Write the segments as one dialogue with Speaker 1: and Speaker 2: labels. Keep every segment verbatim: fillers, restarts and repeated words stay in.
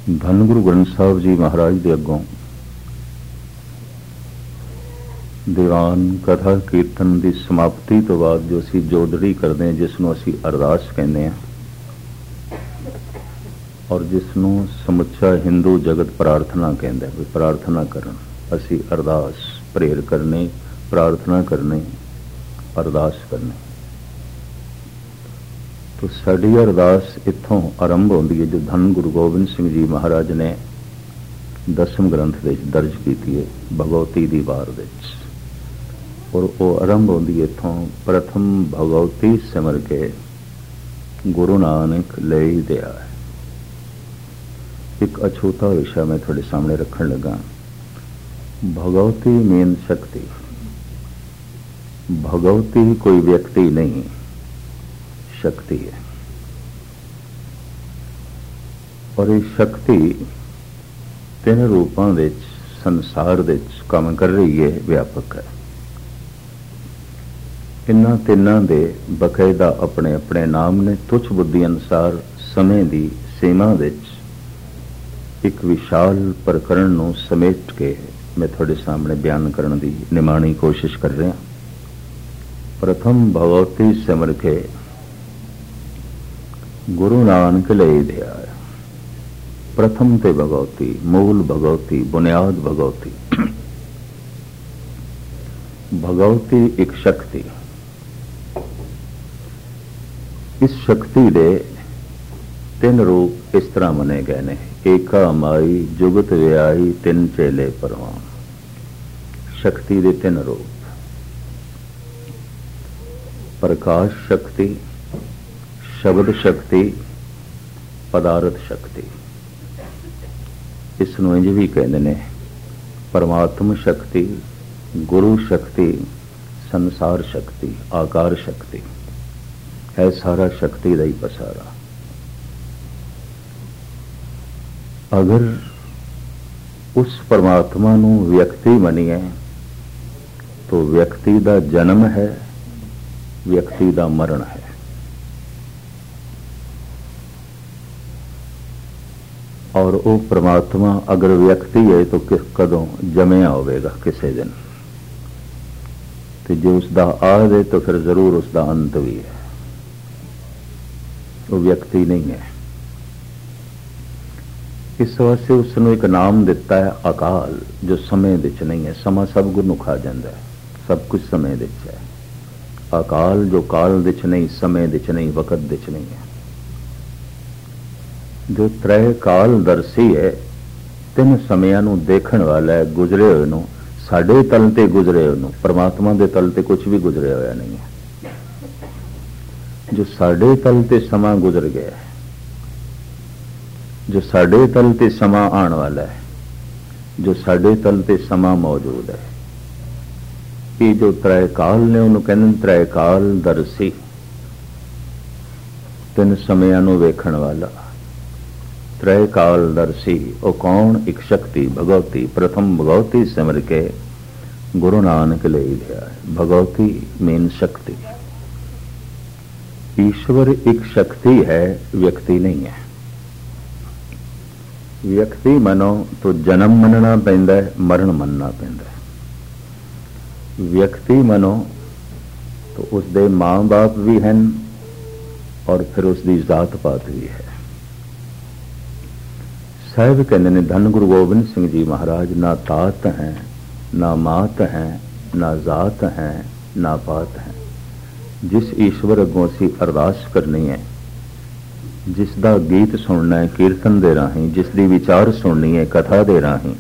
Speaker 1: ਧੰਨ ਗੁਰੂ ਗ੍ਰੰਥ ਸਾਹਿਬ ਜੀ ਮਹਾਰਾਜ ਦੇ ਅੱਗੋਂ ਦੀਵਾਨ ਕਥਾ ਕੀਰਤਨ ਦੀ ਸਮਾਪਤੀ ਤੋਂ ਬਾਅਦ ਜੋ ਅਸੀਂ ਜੋਦੜੀ ਕਰਦੇ ਹਾਂ, ਜਿਸ ਨੂੰ ਅਸੀਂ ਅਰਦਾਸ ਕਹਿੰਦੇ ਹਾਂ, ਔਰ ਜਿਸ ਨੂੰ ਸਮੁੱਚਾ ਹਿੰਦੂ ਜਗਤ ਪ੍ਰਾਰਥਨਾ ਕਹਿੰਦਾ ਵੀ ਪ੍ਰਾਰਥਨਾ ਕਰਨ, ਅਸੀਂ ਅਰਦਾਸ ਪ੍ਰੇਰ ਕਰਨੀ, ਪ੍ਰਾਰਥਨਾ ਕਰਨੀ, ਅਰਦਾਸ ਕਰਨੀ। ਤੋ ਸਾਡੀ ਅਰਦਾਸ ਇੱਥੋਂ ਆਰੰਭ ਹੁੰਦੀ ਹੈ ਜੋ ਧੰਨ ਗੁਰੂ ਗੋਬਿੰਦ ਸਿੰਘ ਜੀ ਮਹਾਰਾਜ ਨੇ ਦਸਮ ਗ੍ਰੰਥ ਦੇ ਵਿੱਚ ਦਰਜ ਕੀਤੀ ਹੈ ਭਗਵਤੀ ਦੀ ਵਾਰ ਵਿੱਚ, ਔਰ ਉਹ ਆਰੰਭ ਹੁੰਦੀ ਹੈ ਇੱਥੋਂ, ਪ੍ਰਥਮ ਭਗਵਤੀ ਸਿਮਰ ਕੇ ਗੁਰੂ ਨਾਨਕ ਲਈ ਦਿਆ। ਇੱਕ ਅਛੂਤਾ ਵਿਸ਼ਾ ਮੈਂ ਤੁਹਾਡੇ ਸਾਹਮਣੇ ਰੱਖਣ ਲੱਗਾ। ਭਗਵਤੀ ਮੇਨ ਸ਼ਕਤੀ। ਭਗਵਤੀ ਕੋਈ ਵਿਅਕਤੀ ਨਹੀਂ, ਸ਼ਕਤੀ ਹੈ, ਔਰ ਇਹ ਸ਼ਕਤੀ ਤਿੰਨ ਰੂਪਾਂ ਵਿੱਚ ਸੰਸਾਰ ਵਿੱਚ ਕੰਮ ਕਰ ਰਹੀ ਹੈ, ਵਿਆਪਕ ਹੈ। ਇਹਨਾਂ ਤਿੰਨਾਂ ਦੇ ਬਕਾਇਦਾ ਆਪਣੇ ਆਪਣੇ ਨਾਮ ਨੇ। ਤੁਛ ਬੁੱਧੀ ਅਨੁਸਾਰ ਸਮੇਂ ਦੀ ਸੀਮਾ ਵਿੱਚ ਇੱਕ ਵਿਸ਼ਾਲ ਪ੍ਰਕਰਣ ਨੂੰ ਸਮੇਟ ਕੇ ਮੈਂ ਤੁਹਾਡੇ ਸਾਹਮਣੇ ਬਿਆਨ ਕਰਨ ਦੀ ਨਿਮਾਣੀ ਕੋਸ਼ਿਸ਼ ਕਰ ਰਿਹਾ। ਪ੍ਰਥਮ ਭਗਵਤੀ ਸਿਮਰ ਕੇ ਗੁਰੂ ਨਾਨਕ ਲਈ ਦਿਆ। ਪ੍ਰਥਮ ਤੇ ਭਗਵਤੀ, ਮੂਲ ਭਗਵਤੀ, ਬੁਨਿਆਦ ਭਗਵਤੀ। ਭਗਵਤੀ ਇੱਕ ਸ਼ਕਤੀ। ਇਸ ਸ਼ਕਤੀ ਦੇ ਤਿੰਨ ਰੂਪ ਇਸ ਤਰ੍ਹਾਂ ਮੰਨੇ ਗਏ ਨੇ। ਏਕਾ ਮਾਈ ਜੁਗਤ ਵਿਆਈ ਤਿੰਨ ਚੇਲੇ ਪਰਵਾਨ। ਸ਼ਕਤੀ ਦੇ ਤਿੰਨ ਰੂਪ, ਪ੍ਰਕਾਸ਼ ਸ਼ਕਤੀ, ਸ਼ਬਦ ਸ਼ਕਤੀ, ਪਦਾਰਥ ਸ਼ਕਤੀ। ਇਸ ਨੂੰ ਇੰਜ ਵੀ ਕਹਿੰਦੇ ਨੇ ਪਰਮਾਤਮ ਸ਼ਕਤੀ, ਗੁਰੂ ਸ਼ਕਤੀ, ਸੰਸਾਰ ਸ਼ਕਤੀ, ਆਕਾਰ ਸ਼ਕਤੀ। ਹੈ ਸਾਰਾ ਸ਼ਕਤੀ ਦਾ ਹੀ ਪਸਾਰਾ। ਅਗਰ ਉਸ ਪਰਮਾਤਮਾ ਨੂੰ ਵਿਅਕਤੀ ਮੰਨੀਏ ਤਾਂ ਵਿਅਕਤੀ ਦਾ ਜਨਮ ਹੈ, ਵਿਅਕਤੀ ਦਾ ਮਰਨ ਹੈ। ਔਰ ਉਹ ਪਰਮਾਤਮਾ ਅਗਰ ਵਿਅਕਤੀ ਹੈ ਤਾਂ ਕਿਸ ਕਦੋਂ ਜੰਮਿਆ ਹੋਵੇਗਾ, ਕਿਸੇ ਦਿਨ। ਤੇ ਜੇ ਉਸ ਦਾ ਆਦ ਹੈ ਤਾਂ ਫਿਰ ਜ਼ਰੂਰ ਉਸ ਦਾ ਅੰਤ ਵੀ ਹੈ। ਉਹ ਵਿਅਕਤੀ ਨਹੀਂ ਹੈ। ਇਸ ਵਾਸਤੇ ਉਸ ਨੂੰ ਇੱਕ ਨਾਮ ਦਿੱਤਾ ਹੈ ਅਕਾਲ, ਜੋ ਸਮੇਂ ਵਿੱਚ ਨਹੀਂ ਹੈ। ਸਮਾਂ ਸਭ ਕੁਝ ਨੂੰ ਖਾ ਜਾਂਦਾ ਹੈ, ਸਭ ਕੁਝ ਸਮੇਂ ਵਿੱਚ ਹੈ। ਅਕਾਲ ਜੋ ਕਾਲ ਵਿੱਚ ਨਹੀਂ, ਸਮੇਂ ਵਿੱਚ ਨਹੀਂ, ਵਕਤ ਵਿੱਚ ਨਹੀਂ ਹੈ। ਜੋ ਤ੍ਰੈ ਕਾਲ ਦਰਸੀ ਹੈ, ਤਿੰਨ ਸਮਿਆਂ ਨੂੰ ਦੇਖਣ ਵਾਲਾ ਹੈ, ਗੁਜ਼ਰੇ ਹੋਏ ਨੂੰ, ਸਾਡੇ ਤਲ ਤੇ ਗੁਜ਼ਰੇ ਹੋਏ ਨੂੰ। ਪਰਮਾਤਮਾ ਦੇ ਤਲ ਤੇ ਕੁਝ ਵੀ ਗੁਜ਼ਰਿਆ ਹੋਇਆ ਨਹੀਂ ਹੈ। ਜੋ ਸਾਡੇ ਤਲ ਤੇ ਸਮਾਂ ਗੁਜ਼ਰ ਗਿਆ ਹੈ, ਜੋ ਸਾਡੇ ਤਲ ਤੇ ਸਮਾਂ ਆਉਣ ਵਾਲਾ ਹੈ, ਜੋ ਸਾਡੇ ਤਲ ਤੇ ਸਮਾਂ ਮੌਜੂਦ ਹੈ, ਇਹ ਜੋ ਤ੍ਰੈ ਕਾਲ ਨੇ ਉਹਨੂੰ ਕਹਿੰਦੇ ਤ੍ਰੈ ਕਾਲ ਦਰਸੀ। ਤਿੰਨ ਸਮਿਆਂ ਨੂੰ ਵੇਖਣ ਵਾਲਾ, ਤ੍ਰੈ ਕਾਲ ਦਰਸੀ। ਉਹ ਕੌਣ? ਇੱਕ ਸ਼ਕਤੀ, ਭਗਵਤੀ। ਪ੍ਰਥਮ ਭਗਵਤੀ ਸਿਮਰ ਕੇ ਗੁਰੂ ਨਾਨਕ ਲਈ ਲਿਆ। ਭਗਵਤੀ ਮੇਨ ਸ਼ਕਤੀ। ਈਸ਼ਵਰ ਇੱਕ ਸ਼ਕਤੀ ਹੈ, ਵਿਅਕਤੀ ਨਹੀਂ ਹੈ। ਵਿਅਕਤੀ ਮਨੋ ਤਾਂ ਜਨਮ ਮੰਨਣਾ ਪੈਂਦਾ ਹੈ, ਮਰਨ ਮੰਨਣਾ ਪੈਂਦਾ ਹੈ। ਵਿਅਕਤੀ ਮਨੋ ਤਾਂ ਉਸ ਦੇ ਮਾਂ ਬਾਪ ਵੀ ਹਨ, ਔਰ ਫਿਰ ਉਸ ਦੀ ਜ਼ਾਤ ਪਾਤ ਵੀ ਹੈ। ਸਾਹਿਬ ਕਹਿੰਦੇ ਨੇ ਧੰਨ ਗੁਰੂ ਗੋਬਿੰਦ ਸਿੰਘ ਜੀ ਮਹਾਰਾਜ, ਨਾ ਤਾਤ ਹੈ, ਨਾ ਮਾਤ ਹੈ, ਨਾ ਜ਼ਾਤ ਹੈ, ਨਾ ਪਾਤ ਹੈ। ਜਿਸ ਈਸ਼ਵਰ ਅੱਗੋਂ ਅਸੀਂ ਅਰਦਾਸ ਕਰਨੀ ਹੈ, ਜਿਸ ਦਾ ਗੀਤ ਸੁਣਨਾ ਹੈ ਕੀਰਤਨ ਦੇ ਰਾਹੀਂ, ਜਿਸ ਦੀ ਵਿਚਾਰ ਸੁਣਨੀ ਹੈ ਕਥਾ ਦੇ ਰਾਹੀਂ,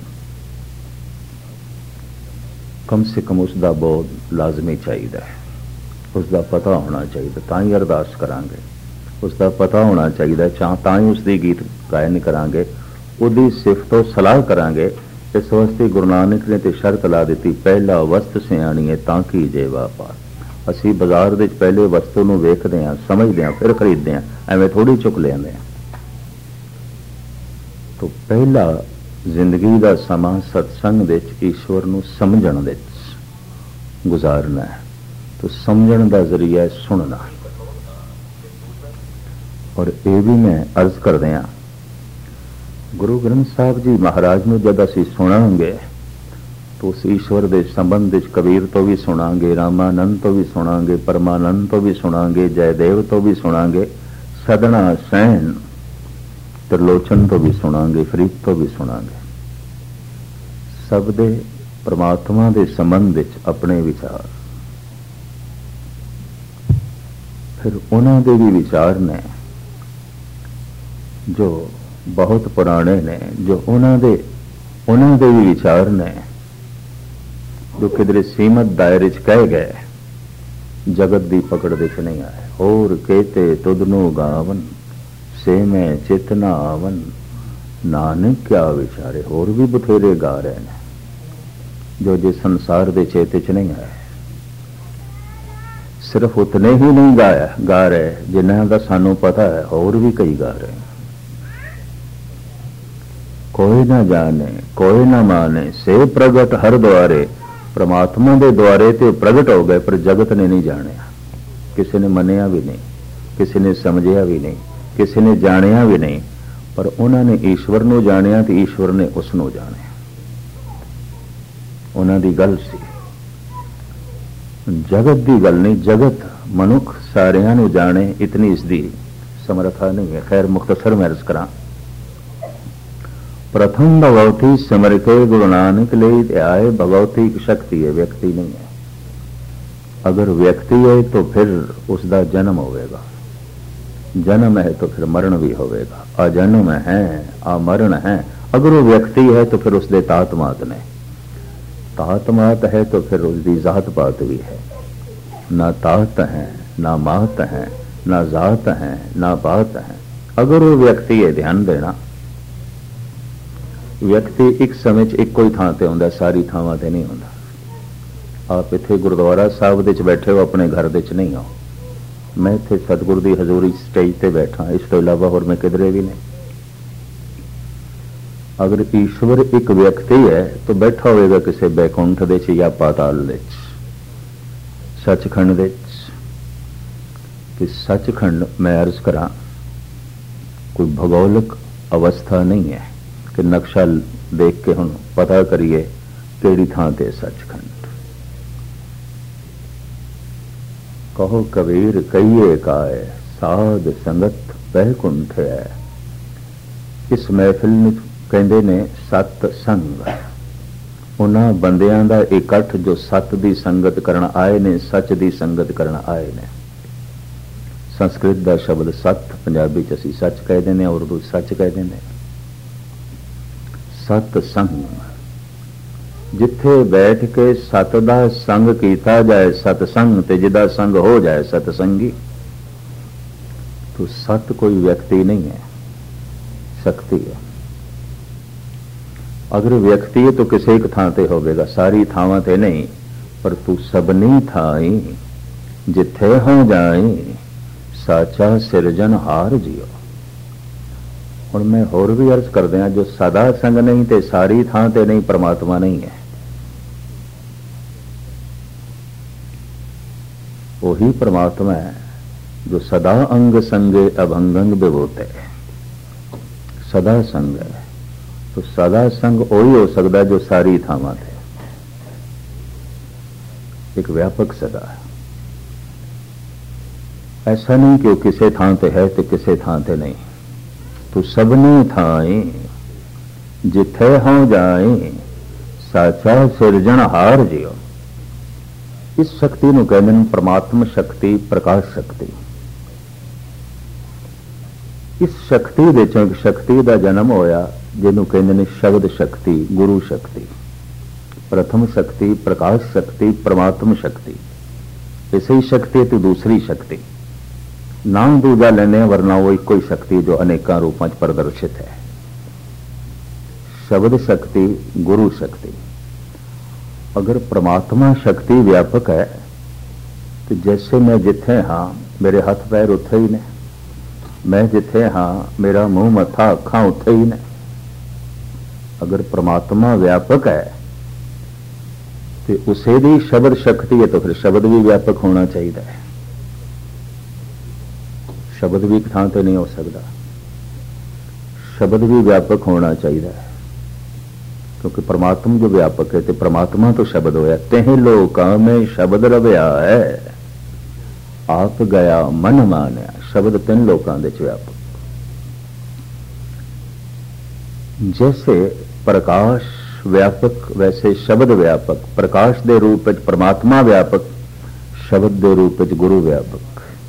Speaker 1: ਕਮ ਸੇ ਕਮ ਉਸ ਦਾ ਬੋਧ ਲਾਜ਼ਮੀ ਚਾਹੀਦਾ ਹੈ। ਉਸ ਦਾ ਪਤਾ ਹੋਣਾ ਚਾਹੀਦਾ, ਤਾਂ ਹੀ ਅਰਦਾਸ ਕਰਾਂਗੇ। ਉਸ ਦਾ ਪਤਾ ਹੋਣਾ ਚਾਹੀਦਾ, ਚਾਹ ਤਾਂ ਹੀ ਉਸ ਦੀ ਗੀਤ ਗਾਇਨ ਕਰਾਂਗੇ, ਉਹਦੀ ਸਿਫਤੋ ਸਲਾਹ ਕਰਾਂਗੇ। ਇਸ ਵਾਸਤੇ ਗੁਰੂ ਨਾਨਕ ਨੇ ਤੇ ਸ਼ਰਤ ਲਾ ਦਿੱਤੀ, ਪਹਿਲਾ ਵਸਤ ਸਿਆਣੀ ਹੈ ਤਾਂ ਕੀ ਜੇ ਵਾਪਾਰ। ਅਸੀਂ ਬਾਜ਼ਾਰ ਵਿੱਚ ਪਹਿਲੇ ਵਸਤੂ ਨੂੰ ਵੇਖਦੇ ਹਾਂ, ਸਮਝਦੇ ਹਾਂ, ਫਿਰ ਖਰੀਦਦੇ ਹਾਂ, ਐਵੇਂ ਥੋੜੀ ਚੁੱਕ ਲਿਆਂਦੇ ਹਾਂ। ਤਾਂ ਪਹਿਲਾ ਜ਼ਿੰਦਗੀ ਦਾ ਸਮਾਂ ਸਤਸੰਗ ਵਿੱਚ ਈਸ਼ਵਰ ਨੂੰ ਸਮਝਣ ਵਿੱਚ ਗੁਜ਼ਾਰਨਾ ਹੈ। ਤਾਂ ਸਮਝਣ ਦਾ ਜ਼ਰੀਆ ਸੁਣਨਾ। ਔਰ ਇਹ ਵੀ ਮੈਂ ਅਰਜ਼ ਕਰਦੇ ਹਾਂ गुरु ग्रंथ साहब जी महाराज ਨੂੰ जब ਅਸੀਂ ਸੁਣਾਂਗੇ तो उस ईश्वर के संबंध कबीर तो भी सुनांगे, रामानंद तो भी सुनांगे, परमानंद तो भी सुनांगे, जयदेव तो भी सुनांगे, सदना सैन त्रिलोचन तो भी सुनांगे, फरीद तो भी सुनांगे। सब दे परमात्मा के संबंध अपने विचार, फिर उन्होंने दे भी विचार ने जो बहुत पुराने ने, जो उन्होंने उन्होंने दे भी विचार ने जो किधरे सीमित दायरे च कह गए, जगत की पकड़ दे च नहीं आए। और कहते तुदनो गावन से मैं चेतना आवन, नानक क्या विचारे। और भी बथेरे गा रहे हैं जो जिस संसार के चेते च नहीं आए। सिर्फ उतने ही नहीं गाया गा रहे जिन्हों का सानू पता है, और भी कई गा रहे हैं। कोई ना जाने कोई ना माने से प्रगट हर द्वारे। परमात्मा के द्वारे तो प्रगट हो गए, पर जगत ने नहीं जानिया, किसी ने मनिया भी नहीं, किसी ने समझिया भी नहीं, किसी ने जानिया भी नहीं। पर उन्होंने ईश्वर को जानिया तो ईश्वर ने उसनों जानिया। उन्होंने गल सी, जगत की गल नहीं। जगत मनुख सारियां नूं जाने इतनी इसकी समर्था नहीं है। खैर मुख्तसर मैं अर्ज करा। प्रथम भगवती सिमर के गुरु नानक ले आए। भगवती की शक्ति है, व्यक्ति नहीं है। अगर व्यक्ति है तो फिर उसका जन्म होगा, जन्म है तो फिर मरण भी होगा। अजन्म है अमरण है। अगर वो व्यक्ति है तो फिर उसके तात मात ने, तात मात है तो फिर उसकी जात पात भी है। ना तात है ना मात है, ना जात है ना पात है। अगर वो व्यक्ति है, ध्यान देना, व्यक्ति एक समय एको ही थां ते हुंदा, सारी थावां ते नहीं हुंदा। आप इत्थे गुरुद्वारा साहब दे च बैठे हो, अपने घर दे च नहीं हो। मैं इत्थे सतगुरु दी हजूरी स्टेज ते बैठा, इस तो इलावा होर मैं किधरे भी नहीं। अगर ईश्वर एक व्यक्ति है तो बैठा होगा किसी बैकुंठ दे च या पाताल दे च, सचखंड दे च। कि सचखंड मैं अर्ज करा कोई भूगोलिक अवस्था नहीं है कि नक्शा देख के हुण पता करिए केड़ी थां ते सचखंड। कहो कबीर कहिए काय, साध संगत बैकुंठ है। इस महफिल में कहते ने सत संग, उन्हां बंदियां दा इकट्ठ जो सत दी संगत करन आए ने, सच दी संगत करन आए ने। संस्कृत दा शब्द सत, पंजाबी च असीं सच कह देने, उर्दू सच कह देने। सतसंग, जिथे बैठ के सत दा संग कीता जाए सतसंग, ते जिदा संग हो जाए सतसंगी। तो सत कोई व्यक्ति नहीं है, शक्ति है। अगर व्यक्ति है तो किसी एक थां ते होवेगा, सारी थावां ते नहीं। पर तू सबनी थाई जिथे हो जाए, साचा सिरजन हार जियो। और मैं होर भी अर्ज कर दिया, जो सदा संग नहीं ते सारी थां ते नहीं, परमात्मा नहीं है। वही परमात्मा है जो सदा अंग संगे अभंगंग विभूते, सदा संग है। तो सदा संग वही हो सकता जो सारी थावां ते, एक व्यापक सदा है। ऐसा नहीं कि वो किसी थां ते है तो किसी थां ते नहीं। तो सबनी थाई जिथे हो जाए, साचा सिरजन हार जियो। इस शक्ति नूं कहंदे ने परमात्मा शक्ति, प्रकाश शक्ति। इस शक्ति दे चों एक शक्ति दा जन्म होया जिन्हों कहंदे ने शब्द शक्ति, गुरु शक्ति। प्रथम शक्ति प्रकाश शक्ति, परमात्मा शक्ति। इसी शक्ति तो दूसरी शक्ति नाम दूजा लेने, वरना वो एक कोई शक्ति जो अनेका रूपों में प्रदर्शित है। शब्द शक्ति, गुरु शक्ति। अगर परमात्मा शक्ति व्यापक है तो जैसे मैं जिथे हाँ मेरे हाथ पैर उत्थे ही ने, मैं जिथे हाँ मेरा मुंह मथा अखा उत्थे ही ने। अगर परमात्मा व्यापक है तो उसे भी शब्द शक्ति है, तो फिर शब्द भी व्यापक होना चाहिए। शब्द भी एक थां ते नहीं हो सकता। शब्द भी व्यापक होना चाहिए, क्योंकि परमात्मा जो व्यापक है तो परमात्मा तो शब्द होया। तेह लोकां में शब्द रव्या है, आप गया मन मानया। शब्द तीन लोकां दे च व्यापक। जैसे प्रकाश व्यापक वैसे शब्द व्यापक। प्रकाश दे रूप में परमात्मा व्यापक, शब्द दे रूप में गुरु व्यापक।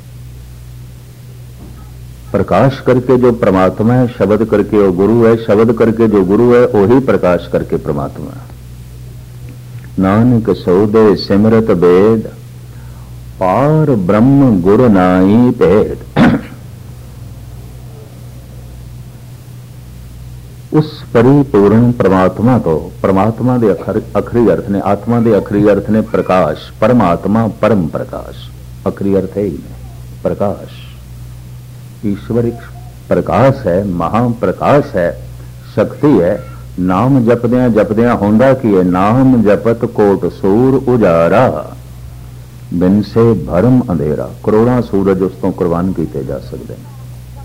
Speaker 1: प्रकाश करके जो परमात्मा है, शब्द करके वो गुरु है, शब्द करके जो गुरु है वही प्रकाश करके परमात्मा है। नानक सौदे सिमरत वेद, पार ब्रह्म गुरु नाई भेद। उस परिपूर्ण परमात्मा को, परमात्मा के अखरी अर्थ ने, आत्मा के अखरी अर्थ ने प्रकाश, परमात्मा परम प्रकाश। अखरी अर्थ है ही प्रकाश। ईश्वरिक प्रकाश है, महाप्रकाश है, शक्ति है। नाम जपद्या जपद्या होंदा की है, नाम जपत कोट सूर उजारा, बिन से भरम अंधेरा। करोड़ों सूरज उस तो कुर्बान किए जा सकते हैं।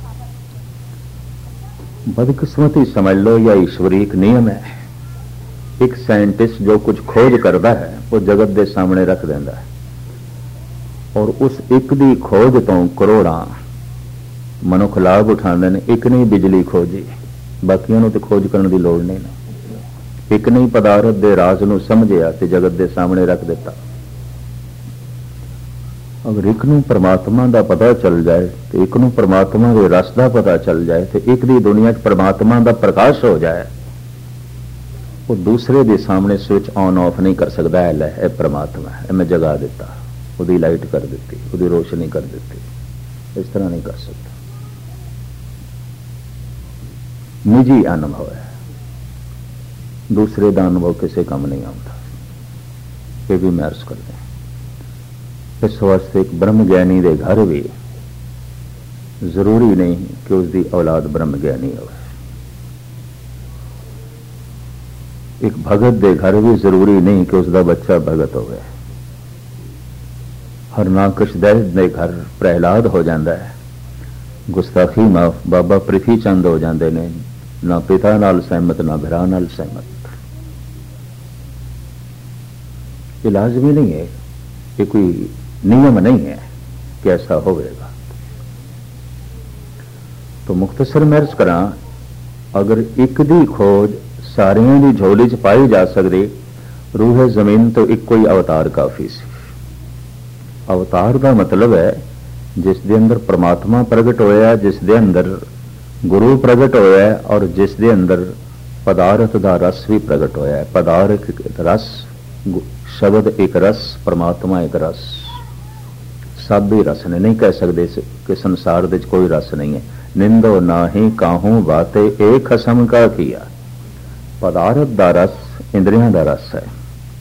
Speaker 1: बदकिस्मती समझ लो या ईश्वरी एक नियम है। एक साइंटिस्ट जो कुछ खोज करता है वो जगत के सामने रख देता है, और उस एक दी खोज तो करोड़ां मनुख लाभ उठाते हैं। एक नहीं बिजली खोजी, बाकियों तो खोज करने की लोड़ नहीं ना। एक नहीं पदार्थ के राज नूं समझिया ते जगत के सामने रख दिता। अगर एक नूं परमात्मा का पता चल जाए तो एक नूं परमात्मा के रस का पता चल जाए तो एक दी दुनिया च परमात्मा का प्रकाश हो जाए, वो दूसरे के सामने स्विच ऑन ऑफ नहीं कर सकता। है लै ए परमात्मा है, मैं जगा दिता, उसकी लाइट कर दी, उसकी रोशनी कर दी। इस तरह नहीं कर सकता। निजी अनुभव है, दूसरे का अनुभव किसी काम नहीं आता। ये भी मैं अर्ज करते हैं। इस वास्ते एक ब्रह्म ज्ञानी के घर भी जरूरी नहीं कि उसकी औलाद ब्रह्म ज्ञानी हो। एक भगत के घर भी जरूरी नहीं कि उसका बच्चा भगत हो। हरनाकश दैत के घर प्रहलाद हो जाता है, गुस्ताखी माफ बाबा पृथ्वी चंद हो जाते हैं। ना पिता नाल सहमत, ना भरा नाल सहमत। ये लाजमी नहीं है, ये कोई नियम नहीं है कि ऐसा होगा। तो मुख्तसर मैं अर्ज करा, अगर एक दी खोज सारियां दी झोली च पाई जा सकती, रूह जमीन तो एक कोई अवतार काफी सी। अवतार का मतलब है जिस दे अंदर परमात्मा प्रगट होया, जिस दे अंदर गुरु प्रगट होया, और जिस दे अंदर पदार्थ का रस भी प्रगट होया। पदार्थ एक रस, शब्द एक रस, परमात्मा एक रस। सब भी रस ने, नहीं कह सकते कि संसार दे कोई रस नहीं है। निंदो नाही काहू बाते एक खसम का किया। पदार्थ का रस इंद्रियां का रस है,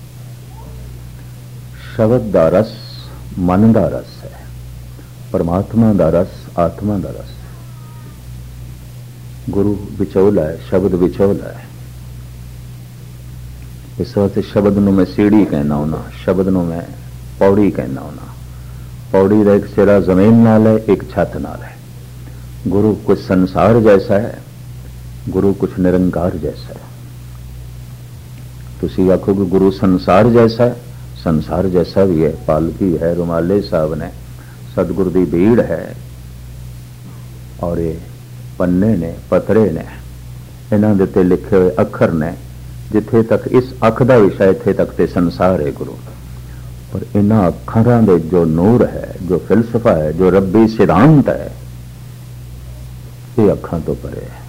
Speaker 1: शब्द का रस मन का रस है, परमात्मा का रस आत्मा का रस। गुरु विचोला है, शब्द विचोला है। इस वास्ते शब्द नूं मैं सीढ़ी कहना होना, शब्द नूं मैं पौड़ी कहना होना। पौड़ी का एक सिरा जमीन नाल है, एक छत नाल है। गुरु कुछ संसार जैसा है, गुरु कुछ निरंकार जैसा है। तुसी आखोगे गुरु संसार जैसा है, संसार जैसा भी है। पालकी है, रुमाले साहब ने, सतगुरु की भीड़ है, और ये पन्ने ने, पतरे ने, इन्हों के लिखे हुए अखर ने। जिथे तक इस अख का विषय इत्थे तक ते संसार है गुरु। पर इन्हों अखरां दे जो नूर है, जो फिलसफा है, जो रब्बी सिद्धांत है, ये अखां तो परे है।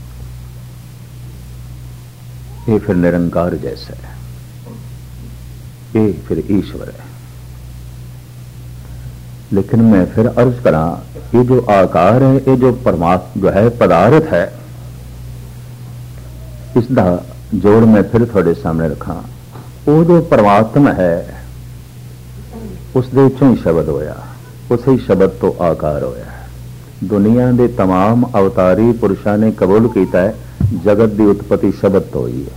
Speaker 1: ये फिर निरंकार जैसा है, ये फिर ईश्वर है। लेकिन मैं फिर अर्ज करा, ये जो आकार है, ये जो परमात्मा जो है पदार्थ है, इसका जोड़ मैं फिर थोड़े सामने रखा। वो जो परमात्मा है उस दे चों ही शब्द होया, उस ही शब्द तो आकार होया। दुनिया के तमाम अवतारी पुरुषों ने कबूल किया है जगत की उत्पत्ति शब्द तो हुई है।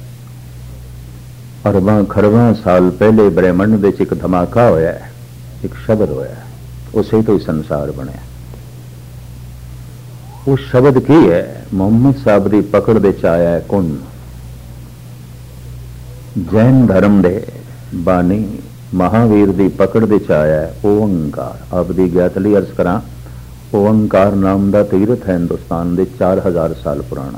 Speaker 1: अरबां खरबां साल पहले ब्रह्मंड दे एक धमाका होया है, एक शब्द होया, उसे तो ही संसार बनया। वो शब्द की है मुहम्मद साहब की पकड़ दे च आया है कुन जैन धर्म दे बानी महावीर की पकड़ दे च आया है ओंकार। आप दी ज्ञात लई अर्ज करा ओंकार नाम का तीर्थ है हिंदुस्तान के चार हजार साल पुराना।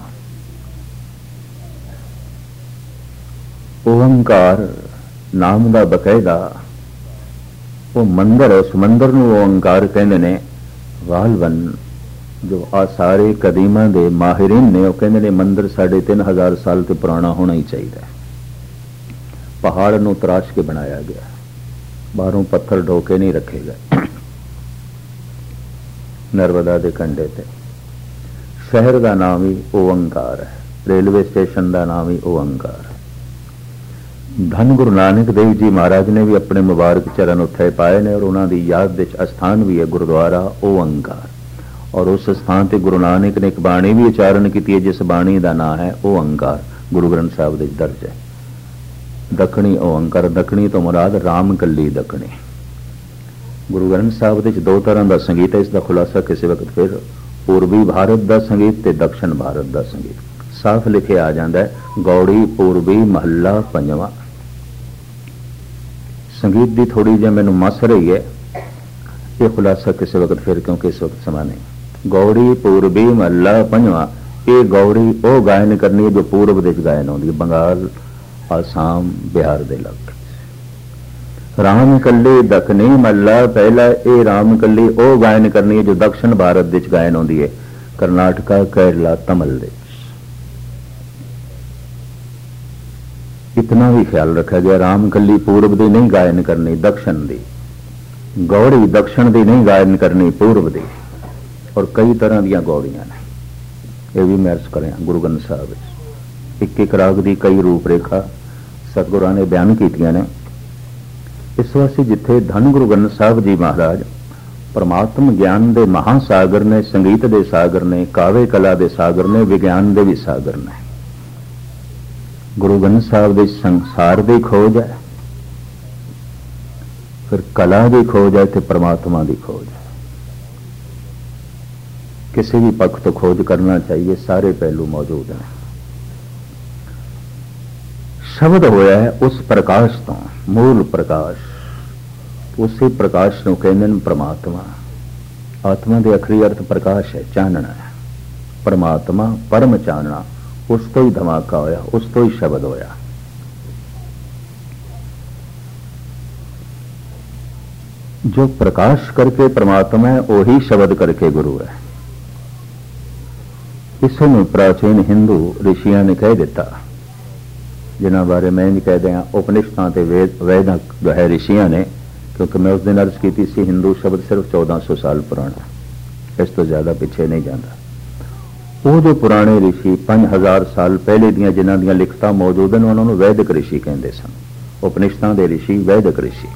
Speaker 1: ओंकार नाम का बकायदा वो मंदिर उस मंदिर नूं ओंकार कहते ने। वालवन जो आ सारे कदीमा दे माहिरीन ने कहते ने मंदिर साढ़े तीन हजार साल तो पुराना होना ही चाहिए। पहाड़ नूं तराश के बनाया गया, बाहरों पत्थर ढोके नहीं रखे गए। नर्मदा के कंढे ते शहर का नाम ही ओंकार है, रेलवे स्टेशन का नाम ही ओंकार। धन गुरु नानक देव जी महाराज ने भी अपने मुबारक चरण उत्थे पाए ने और उन्होंने याद विच अस्थान भी है गुरुद्वारा ओंकार। और उस स्थान ते गुरु नानक ने एक बाणी भी उच्चारण की है जिस बाणी का नाम है ओंकार। गुरु ग्रंथ साहब के दर्ज है दखणी ओंकार। दखणी तो मुराद राम कली दखणी। गुरु ग्रंथ साहब के दो तरह का संगीत है, इसका खुलासा किसी वक्त फिर पूर्वी भारत का संगीत ते दक्षिण भारत का संगीत साफ लिखे आ जाता है। गौड़ी पूर्वी महला पंजवा। संगीत की थोड़ी जी मैनू मस रही है, ये खुलासा किसी वक्त फिर क्योंकि इस वक्त समा नहीं। गौड़ी पूर्वी महला पंजवा ये गौड़ी वो गायन करनी है जो पूर्व देश गायन होती है, बंगाल आसाम बिहार के इलाके। राम कली दखनी महला पहला ये राम कली वो गायन करनी है जो दक्षिण भारत देश गायन होती है, करनाटका केरला तमिल देश। इतना भी ख्याल रखा गया राम कली पूर्व दी नहीं गायन करनी दक्षिण दी, गौड़ी दक्षिण दी नहीं गायन करनी पूर्व दी। और कई तरह दी गौड़ियां ने, यह भी मैं अर्ज करें गुरु ग्रंथ साहब एक एक राग की कई रूपरेखा सतगुरां ने बयान कीतियां ने। इस वास्ते जिथे धन गुरु ग्रंथ साहब जी महाराज परमात्म ज्ञान के महासागर ने, संगीत के सागर ने, काव्य कला के सागर ने, विज्ञान के भी सागर ने। गुरु ग्रंथ साहब के संसार की खोज है, फिर कला की खोज है, तो परमात्मा की खोज है। किसी भी पक्ष तो खोज करना चाहिए, सारे पहलू मौजूद हैं। शब्द होया है उस प्रकाश तो, मूल प्रकाश, उसी प्रकाश को कहते हैं परमात्मा। आत्मा के अखरी अर्थ प्रकाश है, चानना है। परमात्मा परम चानना, उस तो ही धमाका होया, उस तो ही शब्द होया। जो प्रकाश करके परमात्मा है वही शब्द करके गुरु है। इसमें प्राचीन हिंदू ऋषियों ने कह दिता, जिन्होंने बारे मैं नहीं कह दिया उपनिषदां ते वेद वेद जो है ऋषियों ने, क्योंकि मैं उस दिन अर्ज की थी हिंदू शब्द सिर्फ चौदह सौ साल पुराना, इस तो ज्यादा पीछे नहीं जाता। वो जो पुराने ऋषि पांच हजार साल पहले दियां जिन्हां दियां लिखतां मौजूद हैं उन्होंने वैदिक ऋषि कहते सन। उपनिषदां दे ऋषि वैदिक ऋषि।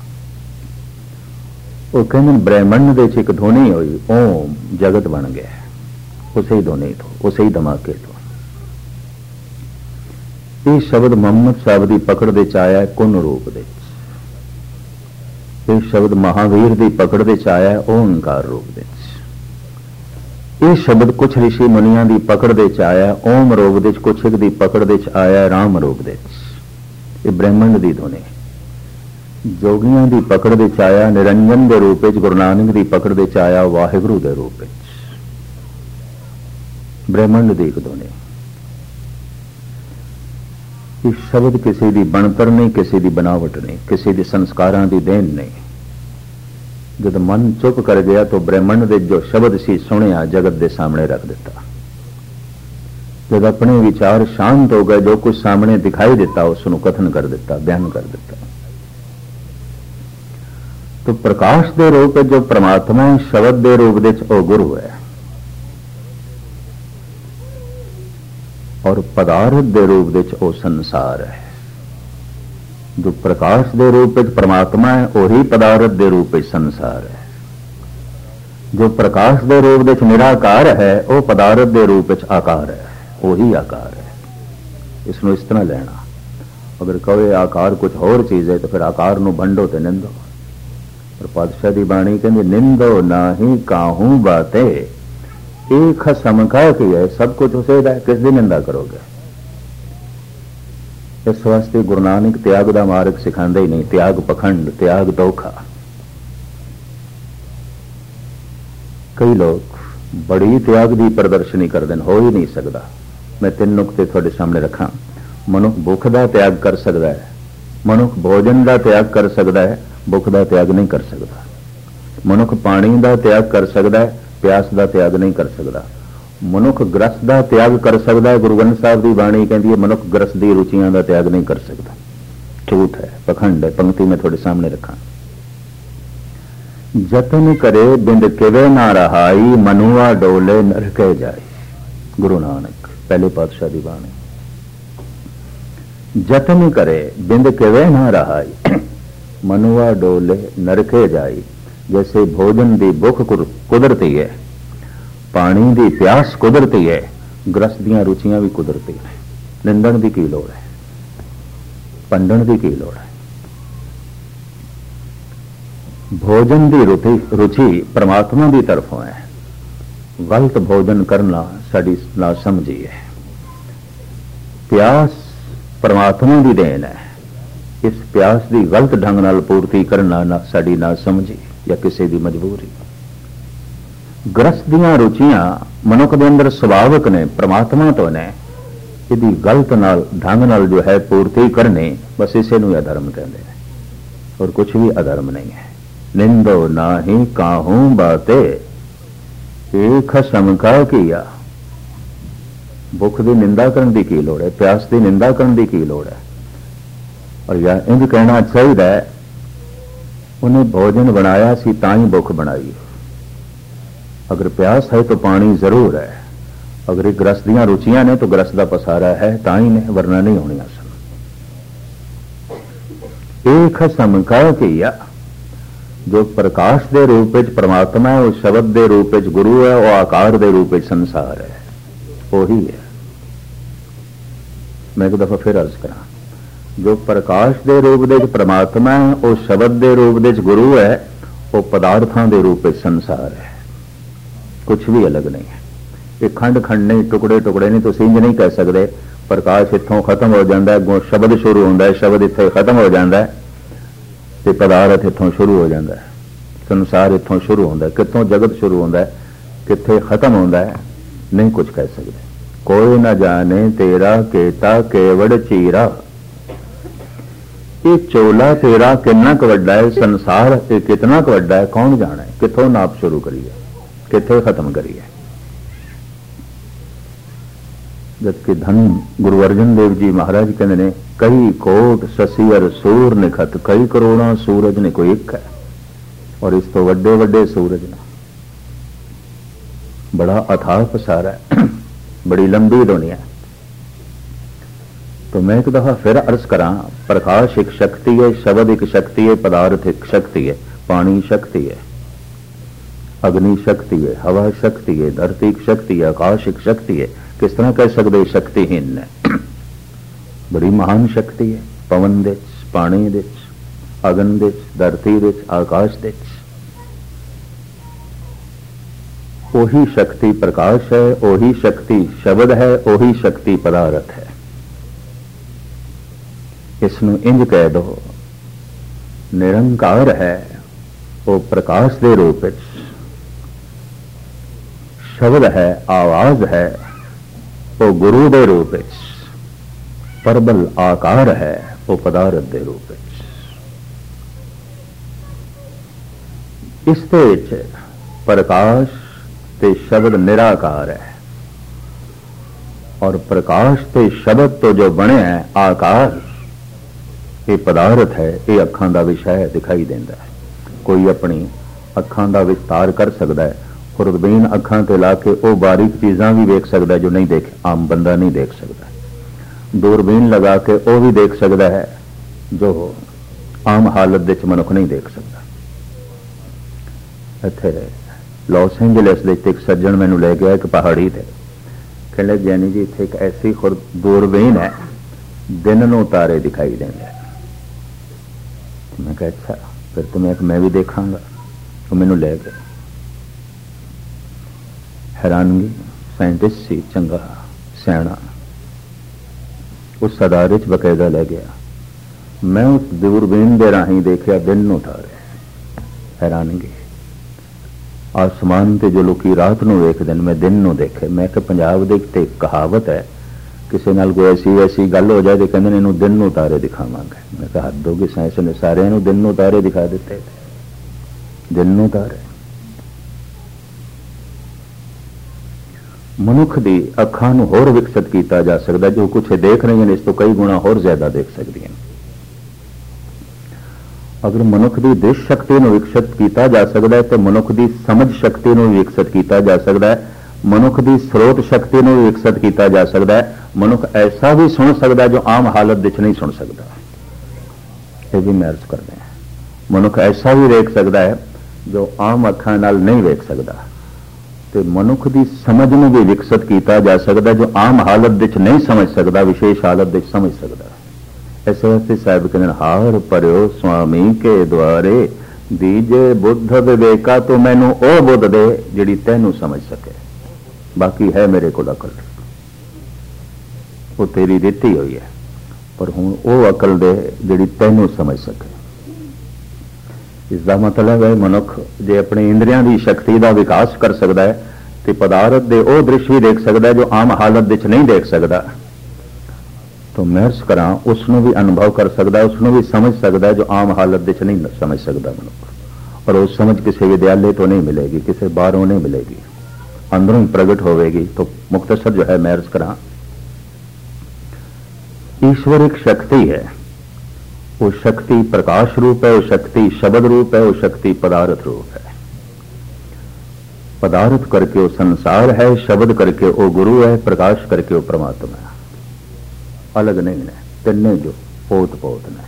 Speaker 1: वो कहते ब्रह्मंड दे च एक ध्वनि हुई, ओम जगत बन गया, उसे ही ध्वनि तो, उसे ही धमाके तो। ये शब्द मोहम्मद साहब की पकड़ दे च आया कुन रूप दे। ये शब्द महावीर की पकड़ दे च आया ओंकार रूप दे। ये शब्द कुछ ऋषि मुनिया की पकड़ दे च आया ओम रूप दे, कुछ एक दी पकड़ दे च आया राम रूप दे। ये ब्रह्मंड की ध्वनि। जोगियां की पकड़ दे च आया निरंजन के रूप, गुरु नानक की पकड़ दे च आया वाहिगुरु के रूप। ब्रह्मंड की एक ध्वनि। ये शब्द किसी की बनतर नहीं, किसी की बनावट नहीं, किसी के संस्कारां की देन नहीं। जब मन चुप कर गया तो ब्रह्मंड के जो शब्द सी सुनिया जगत के सामने रख दिता। जब अपने विचार शांत हो गए, जो कुछ सामने दिखाई देता उसको कथन कर दिता, बयान कर दिता। तो प्रकाश के रूप जो परमात्मा शब्द के रूप में गुरु है, और पदार्थ के रूप में वो संसार है। जो प्रकाश के रूप में परमात्मा है वही पदार्थ के रूप में संसार है। जो प्रकाश के रूप में निराकार है वो पदार्थ के रूप में आकार है, वही आकार है। इसमें इस तरह लेना। अगर कहे आकार कुछ और चीज है तो फिर आकार नूं भंडो ते निंदो। पर पातशाह की बाणी कहती निंदो नाही काहू बाते, ਇਹ ਖਸਮ ਕਾ ਕੀ ਹੈ, ਸਭ ਕੁਝ ਉਸੇ ਦਾ, ਕਿਸ ਦੀ ਨਿੰਦਾ ਕਰੋਗੇ। ਇਸ ਵਾਸਤੇ ਗੁਰੂ ਨਾਨਕ ਤਿਆਗ ਦਾ ਮਾਰਗ ਸਿਖਾਉਂਦੇ ਹੀ ਨਹੀਂ, ਤਿਆਗ ਪਖੰਡ, ਤਿਆਗ ਧੋਖਾ। ਕਈ ਲੋਕ ਬੜੀ ਤਿਆਗ ਦੀ ਪ੍ਰਦਰਸ਼ਨੀ ਕਰਦੇ ਨੇ, ਹੋ ਹੀ ਨਹੀਂ ਸਕਦਾ। ਮੈਂ ਤਿੰਨ ਨੁਕਤੇ ਤੁਹਾਡੇ ਸਾਹਮਣੇ ਰੱਖਾਂ। ਮਨੁੱਖ ਭੁੱਖ ਦਾ ਤਿਆਗ ਕਰ ਸਕਦਾ ਹੈ, ਮਨੁੱਖ ਭੋਜਨ ਦਾ ਤਿਆਗ ਕਰ ਸਕਦਾ ਹੈ, ਭੁੱਖ ਦਾ ਤਿਆਗ ਨਹੀਂ ਕਰ ਸਕਦਾ। ਮਨੁੱਖ ਪਾਣੀ ਦਾ ਤਿਆਗ ਕਰ ਸਕਦਾ ਹੈ, ਪਿਆਸ ਦਾ ਤਿਆਗ ਨਹੀਂ ਕਰ ਸਕਦਾ। ਮਨੁੱਖ ਗ੍ਰਸ ਦਾ ਤਿਆਗ ਕਰ ਸਕਦਾ ਹੈ, ਗੁਰੂ ਗ੍ਰੰਥ ਸਾਹਿਬ ਦੀ ਬਾਣੀ ਕਹਿੰਦੀ ਹੈ ਮਨੁੱਖ ਗ੍ਰਸ ਦੀ ਰੁਚੀਆਂ ਦਾ ਤਿਆਗ ਨਹੀਂ ਕਰ ਸਕਦਾ। ਝੂਠ ਹੈ, ਪਖੰਡ ਹੈ। ਪੰਕਤੀ ਮੈਂ ਤੁਹਾਡੇ ਸਾਹਮਣੇ ਰੱਖਾਂ। ਜਤਨ ਕਰੇ ਬਿੰਦ ਕਿਵੇ ਨਾ ਰਹਾਈ, ਮਨੁਆ ਡੋਲੇ ਨਰਕੇ ਜਾਈ। ਗੁਰੂ ਨਾਨਕ ਪਹਿਲੇ ਪਾਤਸ਼ਾਹ ਦੀ ਬਾਣੀ। ਜਤਨ ਕਰੇ ਬਿੰਦ ਕਿਵੇ ਨਾ ਰਹਾਈ, ਮਨੁਆ ਡੋਲੇ ਨਰਕੇ ਜਾਈ। जैसे भोजन की भुख कुदरती है, पानी की प्यास कुदरती है, ग्रस दियां रुचियां भी कुदरती है। निंदण की की लोड़ है, पंडण की की लोड़ है। भोजन की रुचि रुचि परमात्मा की तरफों है। गलत भोजन करना साड़ी ना समझी है। प्यास परमात्मा की देन है। इस प्यास की गलत ढंग नाल पूर्ति करना ना साड़ी ना समझी या किसी की मजबूरी। ग्रस दियां रुचियां मनुख के अंदर सुभाविक ने, परमात्मा तो ने। यदि गलत नाल ढंग नाल जो है पूर्ति करनी, बस इसे नूं अधर्म कहते हैं, और कुछ भी अधर्म नहीं है। निंदो ना ही काहू बाते, एक खसम का किया। भुख की निंदा करने की लोड़ है, प्यास की निंदा करने की लोड़ है। और या इंज कहना चाहिए उन्हें भोजन बनाया सी ताई भुख बनाई। अगर प्यास है तो पानी जरूर है, अगर एक ग्रस दियां रुचियां ने तो ग्रस का पसारा है ताई ने, वरना नहीं होनी सन। एक खसम कह किया, जो प्रकाश के रूप में परमात्मा है, वो शब्द के रूप में गुरु है, वो आकार के रूप में संसार है, वही है। मैं एक दफा फिर अर्ज करा, जो प्रकाश के रूप दे परमात्मा है, वो शब्द के रूप दे गुरु है, वो पदार्थों के रूप में संसार है, कुछ भी अलग नहीं है। ये खंड खंड नहीं, टुकड़े टुकड़े नहीं। तो इंज नहीं कह सकते प्रकाश इत्थों खत्म हो जाता है, शब्द शुरू होता है, शब्द इत्थे खत्म हो जाता है, तो पदार्थ इत्थों शुरू हो जाता है, संसार इत्थों शुरू होता है। कितों जगत शुरू होता है, कित्थे खत्म होता है, नहीं कुछ कह सकते। कोई न जाने तेरा केता केवड़ चीरा। ये चोला तेरा कितना क वड्डा है, संसार ये कितना क वड्डा है, कौन जाने। कितों नाप शुरू करिए, किथे खत्म करिए। जबकि धन गुरु अर्जन देव जी महाराज कहते ने, कई कोट ससीअर सूर निखत, कई करोड़ा सूरज ने कोई एक है, और इस तो वड्डे वड्डे सूरज ने। बड़ा अथाह पसारा है, बड़ी लंबी दुनिया। तो मैं एक दफा फिर अर्ज करा, प्रकाश एक शक्ति है, शब्द एक शक्ति है, पदार्थ एक शक्ति है, पानी शक्ति है, अग्नि शक्ति है, हवा शक्ति है, धरती एक शक्ति है, आकाश एक शक्ति है। किस तरह कह सकते शक्तिहीन है? बड़ी महान शक्ति है। पवन दे, पानी दे, अग्नि दे, धरती दे, आकाश दे। ओही शक्ति प्रकाश है, ओही शक्ति शब्द है, ओही शक्ति पदार्थ है। इसनू इंज कह दो, निरंकार है, वो प्रकाश के रूप में, शब्द है, आवाज है, वो गुरु के रूप में, प्रबल आकार है, वो पदार्थ के रूप में। इसते प्रकाश ते शब्द निराकार है, और प्रकाश ते शब्द तो जो बने हैं आकार, ये पदार्थ है, ये अखां दा विषय दिखाई देता है। कोई अपनी अखां दा विस्तार कर सकता है, खुरदबीन अखां ते ला के वो बारीक चीज़ां भी देख सकता है जो नहीं देख आम बंदा नहीं देख सकता। दूरबीन लगा के वो भी देख सकता है जो आम हालत दे मनुख नहीं देख सकता। इत्थे लॉस एंजलिस दे एक सज्जन मैनू ले गया एक पहाड़ी ते, कहने लगे जैनी जी इत्थे एक ऐसी खुर दूरबीन है, दिन नूं तारे दिखाई देंगे। मैं कहा अच्छा, फिर तो मैं मैं भी देखांगा। तो मैनू ले गए, हैरानगी, साइंटिस्ट सी, चंगा सियाणा, उस अदारे च बकायदा लै गया। मैं उस दूरबीन के राही देखा दिन नूं तारे, हैरानगी। आसमान ते जो लोग रात नूं वेखदे ने, मैं दिन नूं देखे। मैं कि पंजाब दे ते कहावत है, किसी नाल कोई ऐसी ऐसी गल हो जाए तो कहते हैं इन्हूं दिन नूं तारे दिखावांगे। मैं कहा हद होगी, साइंस ने सारे नूं दिन नूं तारे दिखा दिते। दिन नूं तारे मनुख दी अखां नूं होर विकसित किया जा सकता, जो कुछ देख रही हैं इस तो कई गुणा होर ज्यादा देख सकती हैं। अगर मनुख की दृष्टि शक्ति नूं विकसित किया जा सकता है तो मनुख की समझ शक्ति नूं विकसित किया जा सकता है, मनुख की स्रोत शक्ति नूं विकसित किया जा सकता है। मनुख ऐसा भी सुन सकता है जो आम हालत विच नहीं सुन सकता, ये भी मैं अर्ज करते हैं। मनुख ऐसा भी देख सकता है जो आम अखां नाल नहीं देख सकता, तो मनुख की समझ नूं भी विकसित किया जा सकता है जो आम हालत विच नहीं समझ सकता, विशेष हालत विच समझ सकता। इस वास्ते साहब कहते हार भरियो स्वामी के द्वारे, दीजे बुद्ध विवेका तो मैनू ओ बुद्ध दे जिहड़ी तैनू समझ सके। बाकी है मेरे को अकल, वो तेरी दिती हुई है, पर हुण ओ अकल दे जिहड़ी तैनू समझ सके। इसका मतलब है मनुख जे अपने इंद्रियां की शक्ति का विकास कर सकता है तो पदार्थ दे ओ दृश्य भी देख सकता है जो आम हालत विच नहीं देख सकता। तो महर्ष करा उसनों भी अनुभव कर सकता है, उसनों भी समझ सकता है जो आम हालत विच नहीं समझ सकता मनुख। और वो समझ किसी विद्यालय तो नहीं मिलेगी, किसी बाहरों नहीं मिलेगी, अंदरों ही प्रगट होगी। तो मुख्तसर जो है महर्ष करा, ईश्वर एक शक्ति है, वो शक्ति प्रकाश रूप है, वो शक्ति शब्द रूप है, वो शक्ति पदार्थ रूप है। पदार्थ करके वो संसार है, शब्द करके वो गुरु है, प्रकाश करके वो परमात्मा है। अलग नहीं है, तिन्ने जो पोत पोत ने।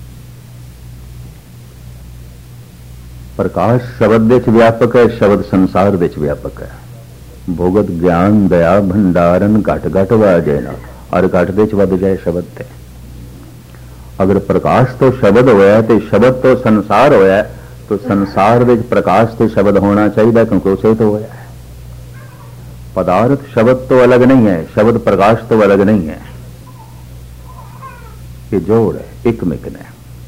Speaker 1: प्रकाश शब्द विच व्यापक है, शब्द संसार विच व्यापक है। भुगत ज्ञान दया भंडारन घट घट वाजे ना, और घट दे च वध जाए शब्द ते। अगर प्रकाश तो शब्द होया तो शब्द तो संसार होया, तो संसार विच प्रकाश तो शब्द होना चाहिए, क्योंकि उसे तो होया है। पदार्थ शब्द तो अलग नहीं है, शब्द प्रकाश तो अलग नहीं है, ये जोड़ है, एक मिक ने।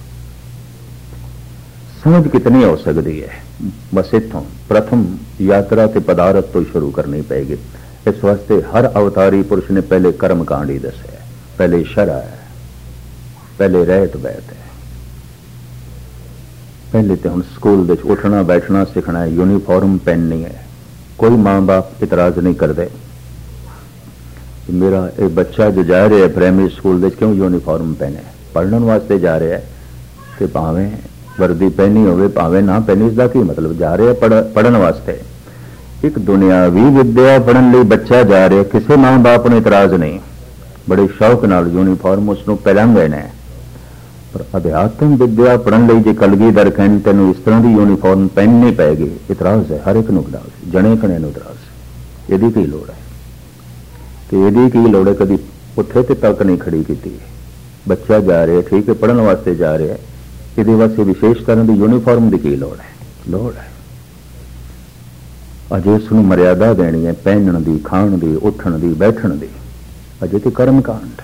Speaker 1: समझ कितनी हो सकती है, बस इतों प्रथम यात्रा ते पदार्थ तो शुरू करनी पड़ेगी। इस वास्ते हर अवतारी पुरुष ने पहले कर्म कांड ही दसे है, पहले शरा है, पहले रहत बैत है। पहले तो हम स्कूल दे उठना बैठना सीखना है, यूनीफॉर्म पहननी है। कोई माँ बाप इतराज नहीं करते, मेरा एक बच्चा जो जा रहा है प्राइमरी स्कूल दे क्यों यूनीफॉर्म पहने, पढ़ने वास्ते जा रहा है, तो भावें वर्दी पहनी होवे भावें ना पहनी, इसका की मतलब, जा रहे पढ़ पढ़ने वास्ते। एक दुनियावी विद्या पढ़ने लिए बच्चा जा रहा है, किसी माँ बाप ने इतराज नहीं, बड़े शौक नाल यूनीफॉर्म उसनों पहनांगे ने। पर अध्यात्म विद्या पढ़ने लिए जे कलगीधर कहन तेन इस तरह की यूनीफॉर्म पहननी पैगी, इतराज है, हर एक नूं इतराज, जने खने नूं इतराज। यदी की लोड़ है, तो यदी की लोड़ है, कभी उत्थे ते तक नहीं खड़ी की। बच्चा जा रहा है, ठीक है, पढ़ने वास्ते जा रहा है, ये वास्ते विशेष तरह की यूनीफॉर्म की की लोड़ है? लोड़ है अजे उसनूं मर्यादा देनी है, पहनण दी, खाण दी, उठण दी, बैठण दी। अजे तो कर्म कांड,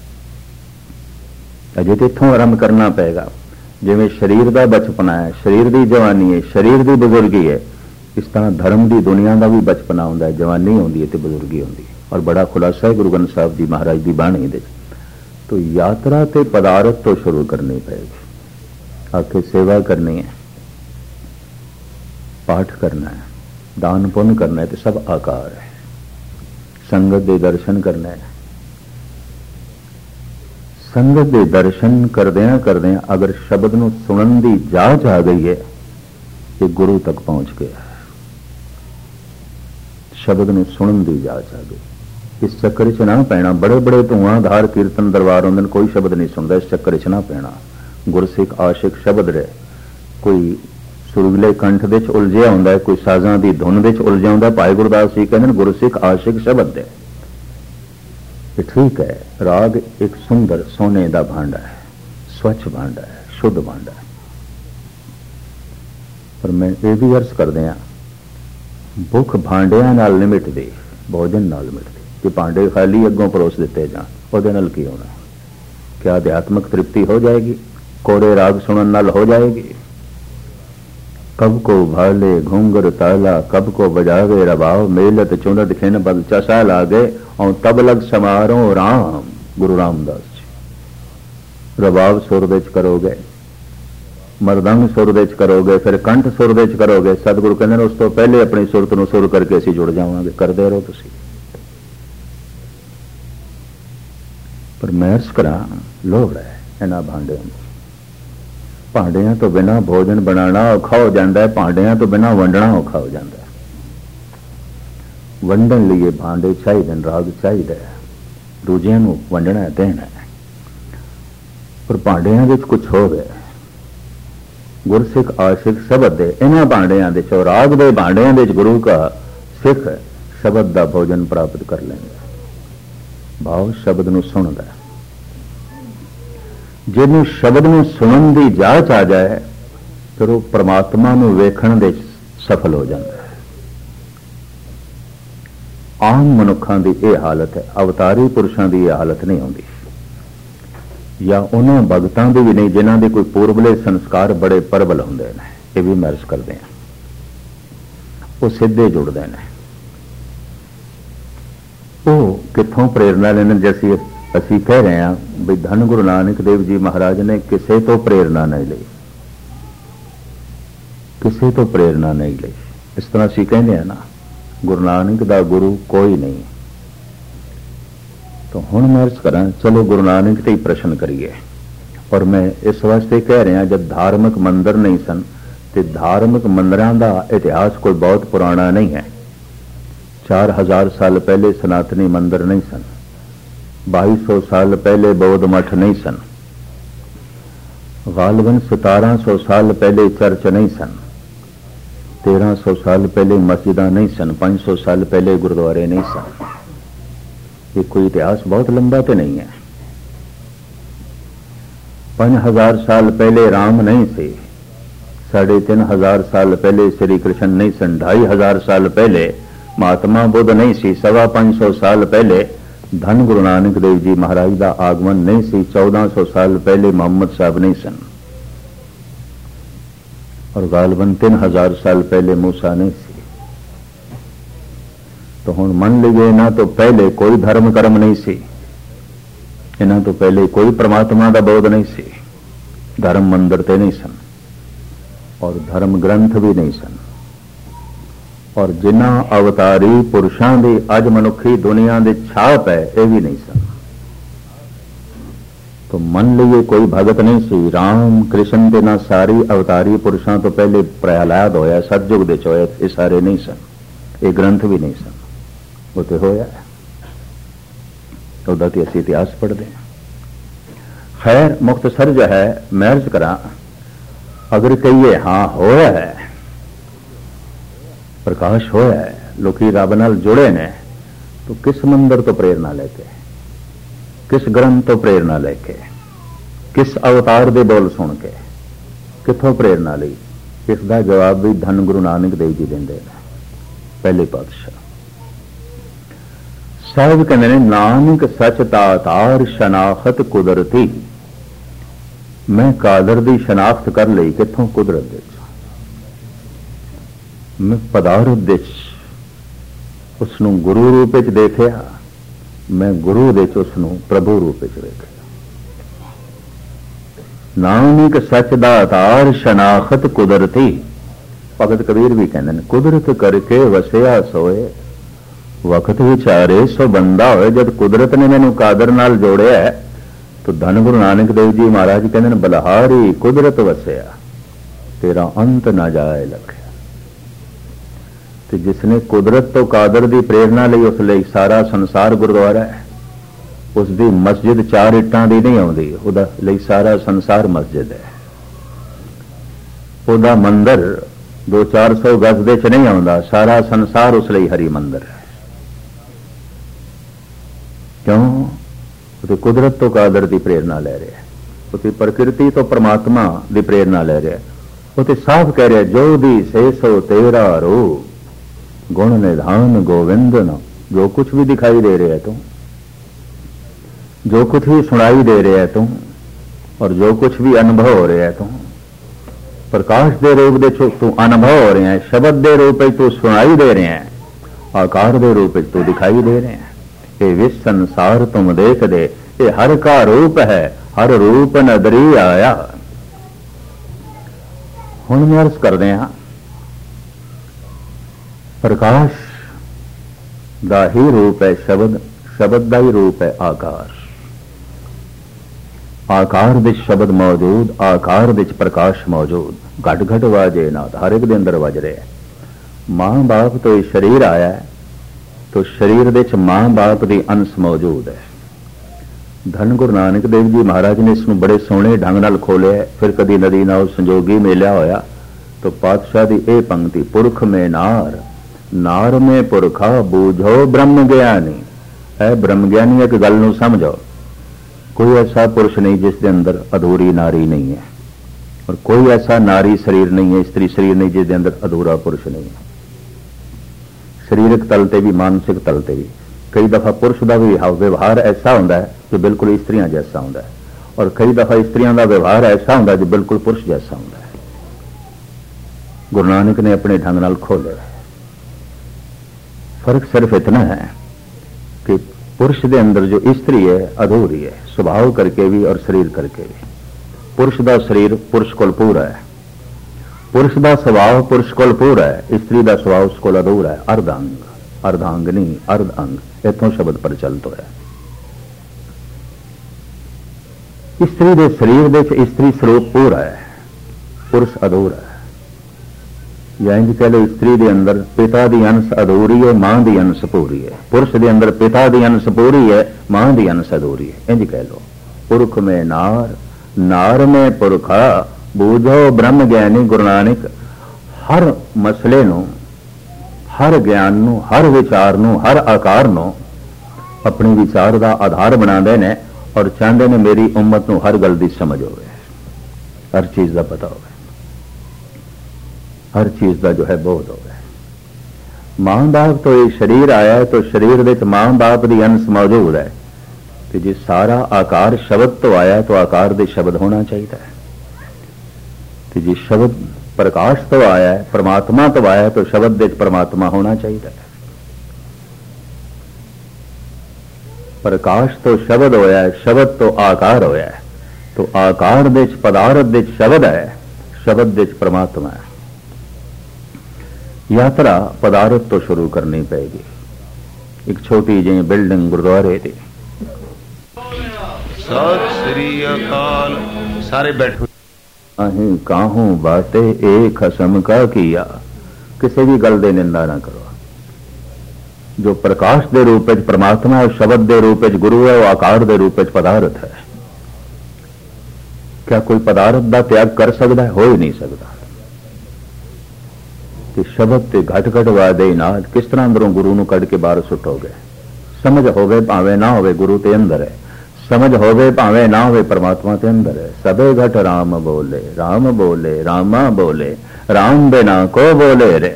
Speaker 1: अजे तो इत्थों आरंभ करना पेगा। जिवें शरीर का बचपना है, शरीर की जवानी है, शरीर की बुजुर्गी है, इस तरह धर्म की दुनिया का भी बचपना होंदा है, जवानी होंदी है तो बुजुर्गी होंदी है। और बड़ा खुलासा है गुरु ग्रंथ साहब जी महाराज की बाणी दे। तो यात्रा ते पदार्थ तो शुरू करनी पड़ेगी, आके सेवा करनी है, पाठ करना है, दान पुण्य करना है, तो सब आकार है। संगत दे दर्शन करना है, संगत दे दर्शन करदियां करदियां अगर शब्द नूं सुनन दी जाच आ गई है, ये गुरु तक पहुंच गया। शब्द नूं सुनन दी जाच आ गई, इस चक्कर च ना पैना। बड़े बड़े धुआंधार कीर्तन दरबार होंदे, कोई शब्द नहीं सुनता, इस चक्कर च ना पैना। गुरसिख आशिक शब्द रहे, कोई सुरगले कंठ दे च उलझिया हुंदा है, कोई साजां दी धुन दे च उलझिया हुंदा है। भाई गुरदास जी कहंदे गुरसिख आशिक शब्द है, ये ठीक है। राग एक सुंदर सोने का भांडा है, स्वच्छ भांडा है, शुद्ध भांडा है। पर मैं ये भी अर्ज कर दिया, भुख भांडिया नाल नहीं मिटदी, भोजन नाल मिटदी। जे भांडे खाली अगों परोस दिते जान उहदे नाल की होना? क्या अध्यात्मक तृप्ति हो जाएगी? कोड़े राग सुनन नाल हो जाएगी? कब को भाले घूंगर ताला, कब को बजावे रबाव, मेलत चुनत खिन बल चसा लागे, और तब लग समारोह राम। गुरु रामदास जी। रबाव सुर विच करोगे, मरदंग सुर विच करोगे, फिर कंठ सुर विच करोगे। सतगुरु कहंदे ने उस तो पहले अपनी सुरत नूं सुर करके असीं जुड़ जावांगे। करदे रहो तुसीं। पर मैं अर्ज करां, लोड़ है इन्हां भांडिਆਂ ਦੀ। भांडिਆਂ तो बिना भोजन बनाना औखा हो जाता है, भांडिਆਂ तो बिना वंडना औखा हो जाता है। वंडन लिए भांडे चाहिए, राग चाहिए, दूजिਆਂ ਨੂੰ वंडना देना है। पर भांडिਆਂ ਵਿੱਚ कुछ हो गया। गुरसिख आशिक शब्द दे इन्हां भांडिਆਂ ਦੇ चो राग दे भांडिਆਂ ਦੇ गुरु का सिख शब्द का भोजन प्राप्त कर लेंगे। भाव शब्द नूं सुनदा, जिन्हों शब्द नूं सुनन दी जाच आ जाए फिर वो परमात्मा नूं वेखण दे सफल हो जाता है। आम मनुखां दी यह हालत है, अवतारी पुरुषां दी यह हालत नहीं आउंदी, या उन्हां भगतां दी भी नहीं जिन्हां दे कोई पूर्वले संस्कार बड़े प्रबल हुंदे ने। ये भी महर्ज करदे हैं, वो सिद्धे जुड़दे ने। वो कित्थों प्रेरणा लेने? जैसी असीं कह रहे हैं भी धन गुरु नानक देव जी महाराज ने किसी तो प्रेरणा नहीं ली, किसी तो प्रेरणा नहीं ली। इस तरह असीं कहते हैं ना, गुरु नानक दा गुरु कोई नहीं। तो हुण मैं अर्ज करां, चलो गुरु नानक ते ही प्रश्न करिए। और मैं इस वास्ते कह रहा, जब धार्मिक मंदिर नहीं सन तो धार्मिक मंदिरां दा इतिहास कोई बहुत पुराना नहीं है। चार हजार साल पहले सनातनी मंदिर नहीं सन, बाई सौ साल पहले बौद्ध मठ नहीं सन, गालबन सतारह सौ साल पहले चर्च नहीं सन, तेरह सौ साल पहले मस्जिदां नहीं सन, पांच सौ साल पहले गुरुद्वारे नहीं सन। ये कोई इतिहास बहुत लंबा तो नहीं है। पांच हजार साल पहले राम नहीं थे, साढ़े तीन हजार साल पहले श्री कृष्ण नहीं सन, ढाई हजार साल पहले महात्मा बुद्ध नहीं सी, सवा पांच सौ साल पहले धन गुरु नानक देव जी महाराज का आगमन नहीं सी, चौदह सौ साल पहले मोहम्मद साहब नहीं सन, और गालबन तीन हजार साल पहले मूसा नहीं सी। तो हुण मन लीजिए, ना तो पहले कोई धर्म कर्म नहीं सी, इन्हां तो पहले कोई परमात्मा का बोध नहीं सी, धर्म मंदिर ते नहीं सन, और धर्म ग्रंथ भी नहीं सन, और जिन्हां अवतारी पुरुषां दी अज मनुखी दुनिया दे छाप है यह भी नहीं सन। तो मन लिए कोई भगत नहीं सी। राम कृष्ण के ना सारी अवतारी पुरुषां तो पहले प्रहलाद होया, सतयुग दे होया, ये सारे नहीं सन, ये ग्रंथ भी नहीं सन। वो तो होया उहदा ते असीं इतिहास पढ़दे हां। खैर मुख्तसर जो है मैं अर्ज करां, अगर कहिए हाँ होया है, प्रकाश होया है, लोकी रब नाल जुड़े ने, तो किस मंदिर तो प्रेरणा लेके, किस ग्रंथ तो प्रेरणा लेके, किस अवतार दे बोल सुन के किथों प्रेरणा ली? इसका जवाब भी धन गुरु नानक देव जी देंदे ने। पहले पातशाह साहब कहते हैं, नानक सच तातार शनाखत कुदरती। मैं कादर दी शनाख्त कर ली, किथों? कुदरत दे। मैं पदार्थ दे उसनू गुरु रूप च देखिया, मैं गुरु दे उसनू प्रभु रूप च देखिया। नानक सच दातार शनाखत कुदरती। भगत कबीर भी कहते हैं, कुदरत करके वसिया सोए, वक्त विचारे सो बंदा होए। जब कुदरत ने मैनू कादर नाल जोड़िया है, तो धन गुरु नानक देव जी महाराज कहते हैं, बलहारी कुदरत वसिया, तेरा अंत ना जाए लखे। तो जिसने कुदरत तो कादर की प्रेरणा ली, उस लिए सारा संसार गुरुद्वारा है। उसकी मस्जिद चार इट्टां दी नहीं आउंदी, उहदा लई सारा संसार मस्जिद है। उहदा मंदिर दो चार सौ गज दे च नहीं आउंदा, सारा संसार उस लिए हरि मंदिर है। क्यों? वो कुदरत तो कादर की प्रेरणा ले रहे, वो प्रकृति तो परमात्मा की प्रेरणा ले रहे। वो तो साफ कह रहे, जो दी से सो तेरा रूप। गुण निधान गोविंद न। जो कुछ भी दिखाई दे रहे है तुम, जो कुछ भी सुनाई दे रहे है तुम, और जो कुछ भी अनुभव हो रहा है तुम, प्रकाश दे रूप दे तू अनुभव हो रहे हैं, शब्द दे रूप तू सुनाई दे रहे हैं, आकार दे रूप तू दिखाई दे रहे हैं। ये विश्व संसार तुम देख दे, ये हर का रूप है, हर रूप नदरी आया। हुण मैं अर्ज करते हैं, प्रकाश दा ही रूप है शब्द, शब्द दा ही रूप है आकार। आकार विच शब्द मौजूद, आकार विच प्रकाश मौजूद। घट घट वाजे नाद हर एक दे अंदर वज रहा है। मां बाप तो ये शरीर आया है, तो शरीर विच मां बाप की अंश मौजूद है। धन गुरु नानक देव जी महाराज ने इसनूं बड़े सोहणे ढंग नाल खोलिया। फिर कदी नदी नाल संजोगी मेलिया होया तो पातशाह की यह पंक्ति, पुरख में नार, नार में पुरखा, बूझो ब्रह्म ज्ञानी। है ब्रह्म ज्ञानी एक गल नूं समझो, कोई ऐसा पुरुष नहीं जिसके अंदर अधूरी नारी नहीं है, और कोई ऐसा नारी शरीर नहीं है, स्त्री शरीर नहीं जिसके अंदर अधूरा पुरुष नहीं है। शरीरक तल ते भी, मानसिक तल ते भी। कई दफा पुरुष का भी व्यवहार ऐसा होता है जो बिल्कुल स्त्रियां जैसा होता है, और कई दफा स्त्रियों का व्यवहार ऐसा होता है जो बिल्कुल पुरुष जैसा होता है। गुरु नानक ने अपने ढंग नाल खोले। फर्क सिर्फ इतना है कि पुरुष के अंदर जो स्त्री है अधूरी है, स्वभाव करके भी और शरीर करके भी। पुरुष का शरीर पुरुष कोल पूरा है, पुरुष का स्वभाव पुरुष कोल पूरा है, स्त्री का स्वभाव उस कोल अधूरा है। अर्धांग, अर्धांगनी, अर्ध अंग, इतों शब्द प्रचलित होया। स्त्री के शरीर में स्त्री स्वरूप पूरा है, पुरुष अधूरा है। या इंज कह लो, स्त्री के अंदर पिता की अंश अधूरी है, मां की अंश पूरी है। पुरुष के अंदर पिता की अंश पूरी है, मां की अंश अधूरी है। इंज कह लो, पुरख में नार, नार में पुरखा, बूझो ब्रह्म ज्ञानी। गुरु नानक हर मसले नूं, हर ज्ञान नूं, हर विचार नूं, हर आकार नूं अपनी विचार का आधार बनाते हैं, और चाहते हैं मेरी उम्मत नूं हर गल की समझ होवे, हर चीज का पता होवे, हर चीज का जो है बोध होवे। मां बाप तो ये शरीर आया है, तो शरीर विच मां बाप की अंश मौजूद है। तो जी सारा आकार शब्द तो आया, तो आकार दे शब्द होना चाहिए। तो जी शब्द प्रकाश तो आया है, परमात्मा तो आया है, तो शब्द दे परमात्मा होना चाहिए। प्रकाश तो शब्द होया है, शब्द तो आकार होया है, तो आकार दे पदार्थ दे शब्द है, शब्द दे परमात्मा है। यात्रा पदार्थ तो शुरू करनी पड़ेगी। एक छोटी जी बिल्डिंग गुरुद्वारे की।
Speaker 2: सत श्री अकाल। सारे बैठो।
Speaker 1: अहीं काहू बातें एक खसम का किया, किसी भी गल दे निंदा ना करो। जो प्रकाश दे रूप में परमात्मा है, शब्द दे रूप में गुरु है, वो आकार दे रूप में पदार्थ है। क्या कोई पदार्थ का त्याग कर सकता है? हो ही नहीं सकता। कि शब्द ते घट घट वादे नाद, किस तरह अंदरों गुरु नूं कढ़ के बाहर सुटोगे? समझ होवे भावे ना होवे, गुरु ते अंदर है। समझ होवे भावे ना होवे, परमात्मा ते अंदर है। सबे घट राम बोले, राम बोले, रामा बोले, राम बिना को बोले रे।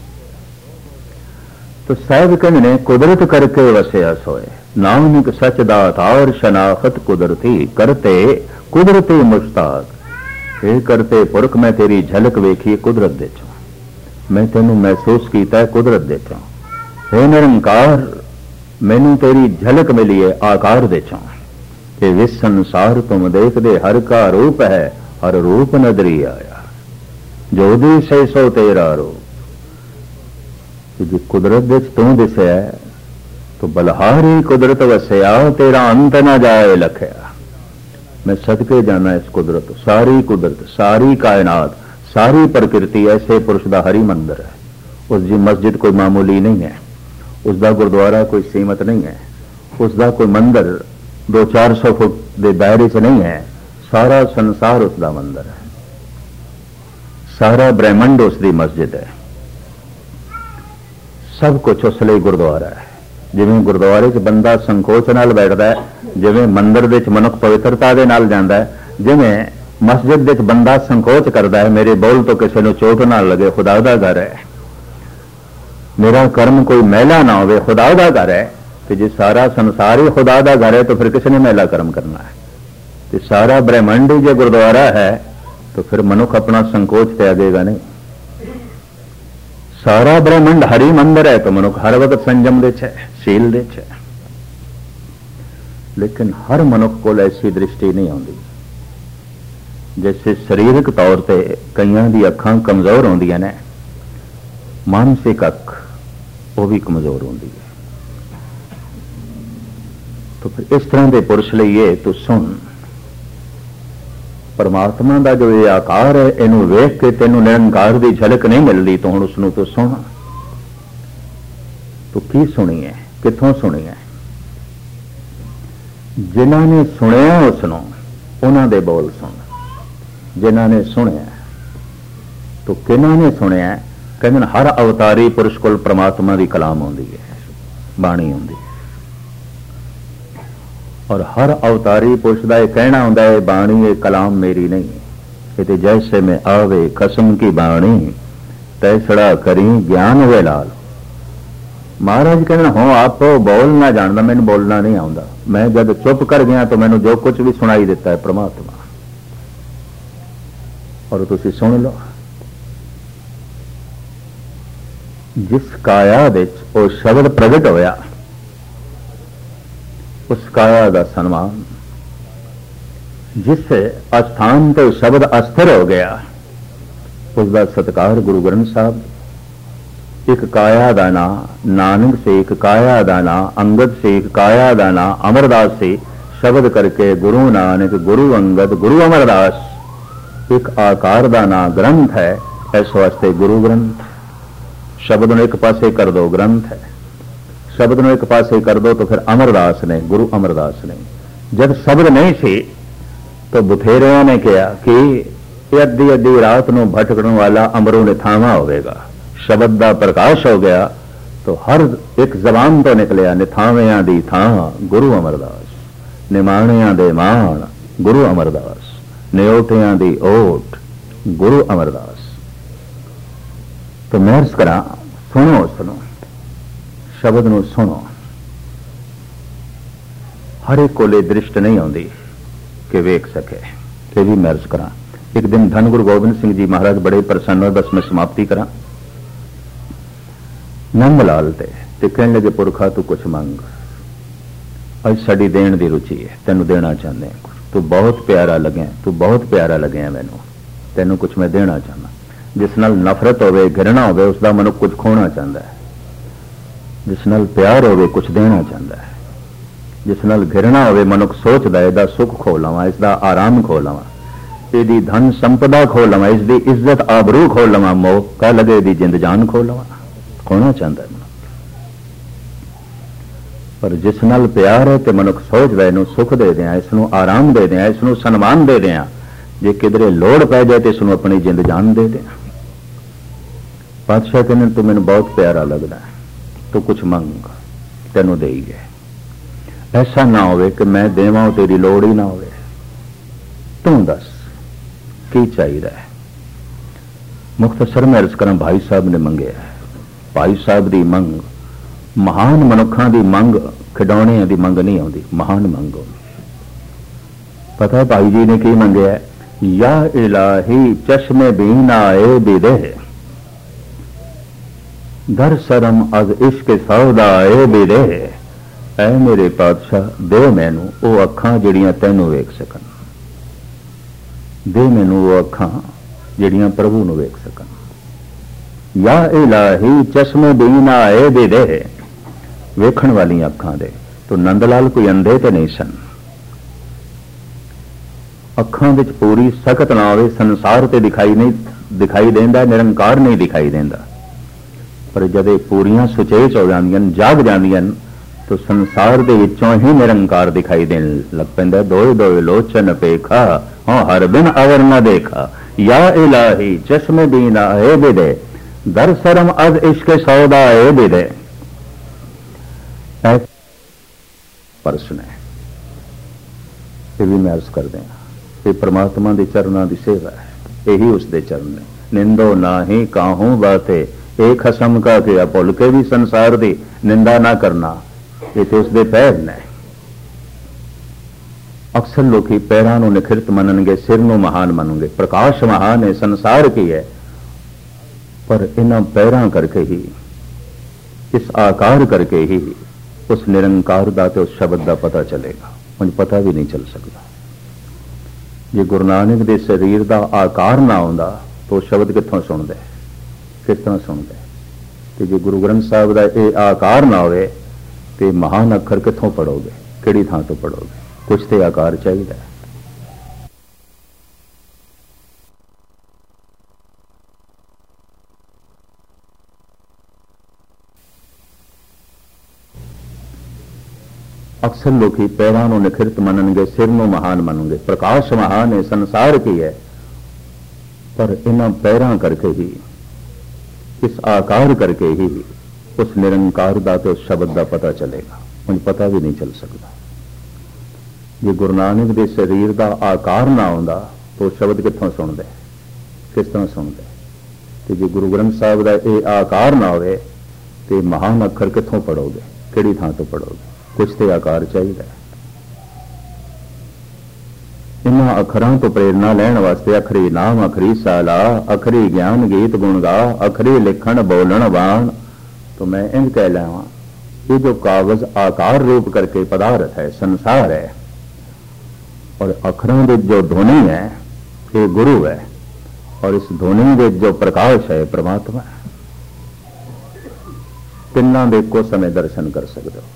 Speaker 1: तो साहब कहने कुदरत करके वसया सोए, नानक सच दातार शनाखत कुदरती, करते कुदरती मुश्ताक। हे करते पुरख, मैं तेरी झलक वेखी कुदरत दे चो, मैं तेनू महसूस किया कुदरत दे चो। हे निरंकार, मैनू तेरी झलक मिली है आकार दे चो। कि विश्व संसार तुम देख दे, हर का रूप है, हर रूप नदरी आया। जो दी से सो तेरा रूप। जी कुदरत दे तू दिसे है, तो बलहारी कुदरत वसया, तेरा अंत ना जाए लखया। मैं सदके जाना इस कुदरत, सारी कुदरत, सारी कायनात, सारी प्रकृति ऐसे पुरुष का हरि मंदिर है। उसकी मस्जिद कोई मामूली नहीं है, उसका गुरुद्वारा कोई सीमित नहीं है, उसका कोई मंदिर दो चार सौ फुट के दायरे से नहीं है। सारा संसार उसका मंदिर है, सारा ब्रह्मंड उसकी मस्जिद है, सब कुछ उस लिए गुरुद्वारा है। जिवें गुरुद्वारे च बंदा संकोच नाल बैठता है, जिवें मंदिर विच मनुख पवित्रता दे नाल जांदा है, जिवें मस्जिद विच बंदा संकोच करता है मेरे बोल तो किसी को चोट ना लगे, खुदा दा घर है। मेरा कर्म कोई मैला ना हो, खुदा का घर है। तो जे सारा संसार ही खुदा का घर है तो फिर किसने मैला कर्म करना है? तो सारा ब्रह्मांड ही जो गुरुद्वारा है तो फिर मनुख अपना संकोच त्यागेगा नहीं। सारा ब्रह्मांड हरि मंदिर है तो मनुख हर वक्त संयम दे छे, शील दे छे। लेकिन हर मनुख को ऐसी दृष्टि नहीं आती। जैसे शरीरक तौर पर कईयां दी अखां कमजोर होंदियां ने, मानसिक अख वो भी कमजोर होंदी है। तो फिर इस तरह के पुरुष लिए तो सुन, परमात्मा का जो ये आकार है इनू वेख के तेनू निरंकार की झलक नहीं मिलती तो हुण उसनू तो सुन। तो की सुनी है, कित्थों सुनी है? जिन्हां ने सुनिया उसनू उन्हां दे बोल सुन। जिन्हां ने सुनिया तो किन्हां ने सुनिया? कहते हर अवतारी पुरुष कोल परमात्मा की कलाम होंदी है, बाणी होंदी है। और हर अवतारी पुरुष का यह कहना होंदा है बाणी ये कलाम मेरी नहीं, ये तो जैसे में आवे कसम की बाणी तैसड़ा करी ज्ञान वे लाल। महाराज कहना हो आप बोलना जानदा, मैनू बोलना नहीं आउंदा। मैं जब चुप कर गया तो मैनू जो कुछ भी सुनाई दिता है परमात्मा, और तुसी सुन लो। जिस काया विच वो शब्द प्रगट होया उस काया का सन्मान, जिस अस्थान तो शब्द अस्थिर हो गया उसका सत्कार गुरु ग्रंथ साहब। एक काया का ना नानक से, एक काया का ना अंगद से, एक काया का ना अमरदास से शब्द करके गुरु नानक, गुरु अंगद, गुरु अमरदास एक आकार का ना ग्रंथ है। इस वास्ते गुरु ग्रंथ। शब्द ने एक पासे कर दो ग्रंथ है, शब्द ने एक पासे कर दो तो फिर अमरदास ने, गुरु अमरदास ने। जब शब्द नहीं सी तो बथेरिया ने कहा कि अद्धी अद्धी रात को भटकने वाला अमरों ने थामा होगा। शब्द का प्रकाश हो गया तो हर एक जबान तो निकलिया निथावियां दी थां गुरु अमरदास, निमाणियां दे मान गुरु अमरदास, निओटियां दी ओट गुरु अमरदास। तो मैं अर्ज करा, सुनो सुनो शब्द नूं सुनो। हर एक कोले दृष्ट नहीं आती कि वेख सके। ये भी मैं अर्ज करा। एक दिन धन गुरु गोबिंद सिंह जी महाराज बड़े प्रसन्न, बस मैं समाप्ति करा। नंद लाल ते ते कहने लगे पुरखा तू कुछ मंग, अज साड़ी देण दी रुचि है, तेनू देना चाहते हैं। तू बहुत प्यारा लगे, तू बहुत प्यारा लगे मैनू, तेनू कुछ मैं देना चाहना। जिस नाल नफरत होवे, घृणा होवे, उसका मनुख कुछ खोना चाहता है। जिस नाल प्यार होवे कुछ देना चाहता है। जिस नाल घृणा होवे मनुख सोचदा है इसदा सुख खो लवां, इसदा आराम खो लवां, इसदी धन संपदा खो लवां, इसदी इज्जत आबरू खो लवां, मौका लगे इसदी जिंद जान खो लवां, खोना चाहता है मनुख। पर जिस नाल प्यार है तो मनुख सोचदा इनू सुख दे दें, इसनू आराम दे दें, इसनू सन्मान दे दें, जे किधरे लोड़ पै जाए तो इसनू अपनी जिंद जान दे दें। पातशाह कहने तू मैनू बहुत प्यारा लगता है, तू कुछ मंग तेनू देईए। ऐसा ना होवे कि मैं देवां तेरी लोड़ ही ना होवे। तू दस की चाहिए। मुख्तसर में अर्ज करा, भाई साहब ने मंगे है। भाई साहब की मंग महान मनुखों की मंग, खिडौने की मंग नहीं आती, महान मंग होती। पता है भाई जी ने की मंगे है? या इलाही चश्मे बीन आए बिदे दर शरम अज इश्क सौदा आए बिदे। ऐ मेरे पातशाह दे मैनू वो अखां जिहड़ियां तैनू वेख सकन, दे मैनू वो अखां जिहड़ियां प्रभु नू वेख सकन। या इलाही चश्मे बीन आए बिदे, वेखण वाली अखां दे। तो नंदलाल कोई अंधे तो नहीं सन। अखां विच पूरी सकत ना होवे, संसार ते दिखाई नहीं दिखाई देंदा, निरंकार नहीं दिखाई देंदा। पर जब पूरियां सुचेत हो जांदियां, जाग जांदियां, तो संसार दे विचों ही निरंकार दिखाई देन लग पैंदा। दोए दोए लोचन पेखा हाँ हर बिन अवर न देखा। या इलाही चश्मे बीना है बिदे दर शरम अज इश्क सौदा है बिदे। प्रश्न है, ये भी मैं अर्ज कर दें, ये परमात्मा के चरणों की सेवा है, यही उसके चरण ने। निंदो ना ही काहू बाते एक खसम का किया भुल के भी संसार की निंदा ना करना, ये तो उसके पैर ने। अक्सर लोग पैरों को निखिरत मनणगे, सिर को महान मनणगे। प्रकाश महान है, संसार की है, पर इन्हों पैरों करके ही, इस आकार करके ही उस निरंकार का तो उस शब्द का पता चलेगा। मुझे पता भी नहीं चल सकता। जे गुरु नानक के शरीर का आकार ना आउंदा तो शब्द कितों सुनते, किस तरह सुनते। तो जे गुरु ग्रंथ साहब का यह आकार ना होवे तो महान अखर कितों पढ़ोगे, किहड़ी थां तो पढ़ोगे। कुछ तो आकार चाहिए। अक्सर लोग पैरों को निखिरत मनणगे, सिर को महान मनणगे। प्रकाश महान है, संसार की है, पर इन्हों पैरों करके ही, इस आकार करके ही उस निरंकार का तो उस शब्द का पता चलेगा। मुझे पता भी नहीं चल सकता। जे गुरु नानक के शरीर का आकार ना आउंदा तो शब्द कितों सुनते, किस तरह सुनते। तो जे गुरु ग्रंथ साहब का यह आकार ना होवे तो महान अखर कितों पढ़ोगे, किहड़ी थां तो पढ़ोगे। कुछ तो आकार चाहिए। इन्हां अखरां तो प्रेरणा लैण वास्ते अखरी नाम, अखरी साला, अखरी ज्ञान गीत गुण गा, अखरी लिखण बोलण वाण। तो मैं इंज कह लावा, ये जो कागज आकार रूप करके पदार्थ है, संसार है, और अखरां दे जो ध्वनि है ये गुरु है, और इस ध्वनि दे जो प्रकाश है परमात्मा है। तिन्हां दे को समय दर्शन कर सकते हो,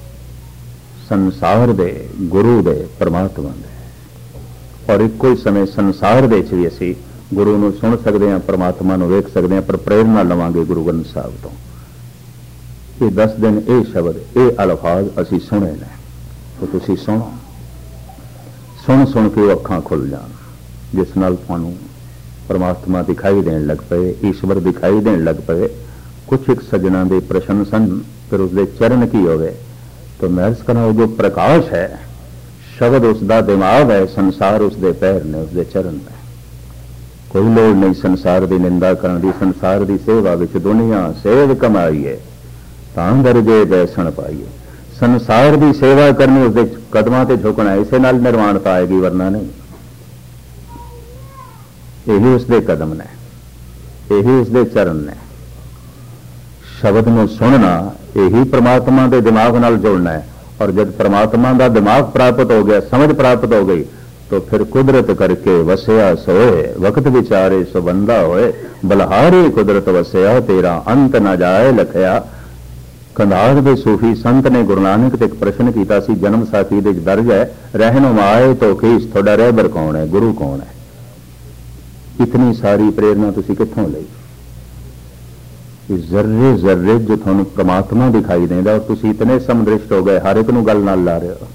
Speaker 1: संसार दे, गुरु दे, परमात्मा दे। और इको ही समय संसार दे च भी असी गुरु नूं सुन सकते हैं, परमात्मा नूं वेख सकते हैं, पर प्रेरणा लवांगे गुरु ग्रंथ साहब तो। ये दस दिन ये शब्द, ये अल्फाज असी सुने ने, तो तुसी सुनो। सुन सुन के अखां खुल जान, जिस नाल तुहानूं परमात्मा दिखाई देन लग पे, ईश्वर दिखाई देन लग पे। कुछ एक सज्जना दे प्रश्न सन, फिर उसके चरण की होवे। तो मैं अर्ज करा, जो प्रकाश है, शब्द उसका दिमाग है, संसार उसके पैर ने, उसके चरण ने। कोई लोड़ नहीं संसार की निंदा करने की। संसार की सेवा विच दुनिया सेव कमाईए, तां दरजे बैसण पाईए। संसार की सेवा करनी, उसके कदमां ते झुकना, इसे नाल निर्वाणता आएगी, वरना नहीं। यही उसके कदम ने, यही उसके चरण ने। शब्द में सुनना, यही परमात्मा के दिमाग नाल जुड़ना है। और जब परमात्मा का दिमाग प्राप्त हो गया, समझ प्राप्त हो गई, तो फिर कुदरत करके वसया सोए, वक्त विचारे सो बंदा होए। बलहारी कुदरत वसया, तेरा अंत न जाए लखया। कंधार के सूफी संत ने गुरु नानक ते एक प्रश्न किया सी, जन्म साखी दे दर्ज है, रहनुमा आए तो खीस, थोड़ा रहबर कौन है, गुरु कौन है। इतनी सारी प्रेरणा तुसी कित्थों लई। जर्रे जर्रे जो थानू परमात्मा दिखाई देंदा, और तुसी इतने समदृष्ट हो गए, हर एक नूं गल नाल ला रहे हो।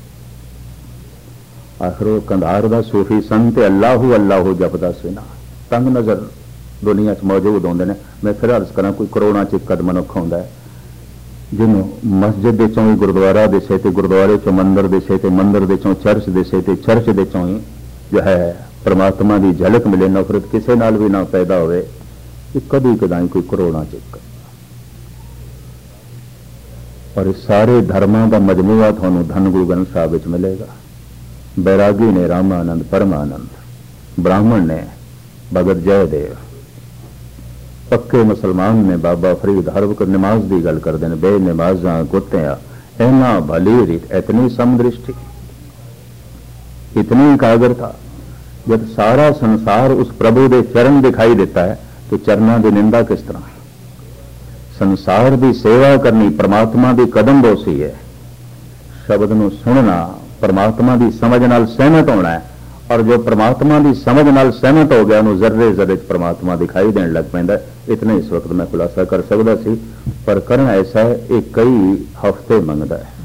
Speaker 1: आखिर कंधार दा सूफी संत अल्लाहू अल्लाहू जपदा सुना, तंग नजर दुनिया च मौजूद होंदे ने। मैं फिर अर्ज करा, कोई करोड़ां च इक मनुख होंदा है जिन्हों मस्जिद दे चों ही गुरुद्वारा दिसे, ते गुरुद्वारे चों मंदिर दिसे, ते मंदिर दे चों चर्च दिसे, ते चर्च दे चों ही जो है परमात्मा की झलक मिले। नफरत किसी नाल भी ना पैदा होवे, कदी कदाई कोई करोड़ां चिक। और इस सारे धर्मां का मजमूआ थानू धन गुरु ग्रंथ साहब विच मिलेगा। बैरागी ने रामानंद परमानंद, ब्राह्मण ने भगत जयदेव, पक्के मुसलमान ने बाबा फरीद। हर वक्त नमाज की गल करते हैं, बे नमाजा कुत्तिया, इना भली रीत, इतनी समदृष्टि, इतनी एकाग्रता। जब सारा संसार उस प्रभु के चरण दिखाई देता है, तो चरणों की निंदा किस तरह। संसार की सेवा करनी, परमात्मा की कदम बोसी है। शब्द नूं सुनना, परमात्मा की समझ नाल सहमत होना है। और जो परमात्मा की समझ नाल सहमत हो गया, उन्होंने जर्रे जर्रे परमात्मा दिखाई देने लग पैंदा। इतना इस वक्त मैं खुलासा कर सकता सी, पर करना ऐसा है, ये कई हफ्ते मंगता है।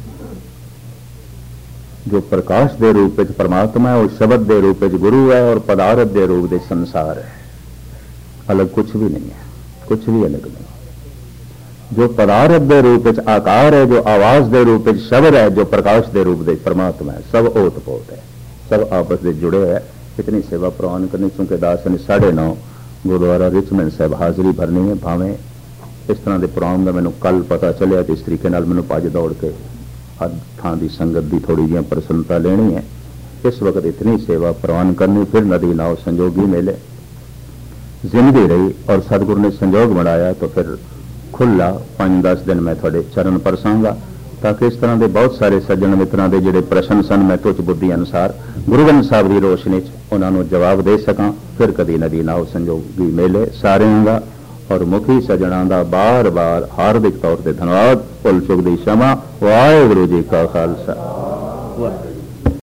Speaker 1: जो प्रकाश के रूप में परमात्मा है, वो शब्द के रूप में गुरु है, और पदार्थ के रूप में संसार है। अलग कुछ भी नहीं है, कुछ भी अलग नहीं। जो पदार्थ के रूप में आकार है, जो आवाज के रूप में शब्द है, जो प्रकाश के रूप में परमात्मा है, सब ओत-पोत है, सब आपस में जुड़े है। इतनी सेवा प्रवान करनी, चूंकि दास ने साढ़े नौ ਗੁਰਦੁਆਰਾ ਰਿਚਮੈਂਡ ਸਾਹਿਬ ਹਾਜ਼ਰੀ ਭਰਨੀ ਹੈ। ਭਾਵੇਂ ਇਸ ਤਰ੍ਹਾਂ ਦੇ ਪ੍ਰੋਗਰਾਮ ਦਾ ਮੈਨੂੰ ਕੱਲ ਪਤਾ ਚੱਲਿਆ ਤੇ ਇਸ ਤਰੀਕੇ ਨਾਲ ਮੈਨੂੰ ਭੱਜ ਦੌੜ ਕੇ ਹਰ ਥਾਂ ਦੀ ਸੰਗਤ ਦੀ ਥੋੜੀ ਜਿਹੀ ਪ੍ਰਸੰਨਤਾ ਲੈਣੀ ਹੈ। इस वक्त इतनी सेवा प्रवान करनी, फिर नदी नाव संजोगी मेले जिंदगी रही और सतगुरु ने संजोग बनाया तो फिर खुला पांच दस दिन मैं थोड़े चरण परसांगा, ताकि इस तरह के बहुत सारे सज्जन मित्रों के जोड़े प्रश्न सन मैं तुझ बुद्धि अनुसार गुरु ग्रंथ साहब की रोशनी उन्होंने जवाब दे सका। फिर कभी नदी नाव संजोगी मेले सारिਆਂ ਦਾ और मुखी सज्जणों का बार बार हार्दिक तौर पर धन्यवाद। भुल चुक दी क्षमा। वाहिगुरू जी का खालसा।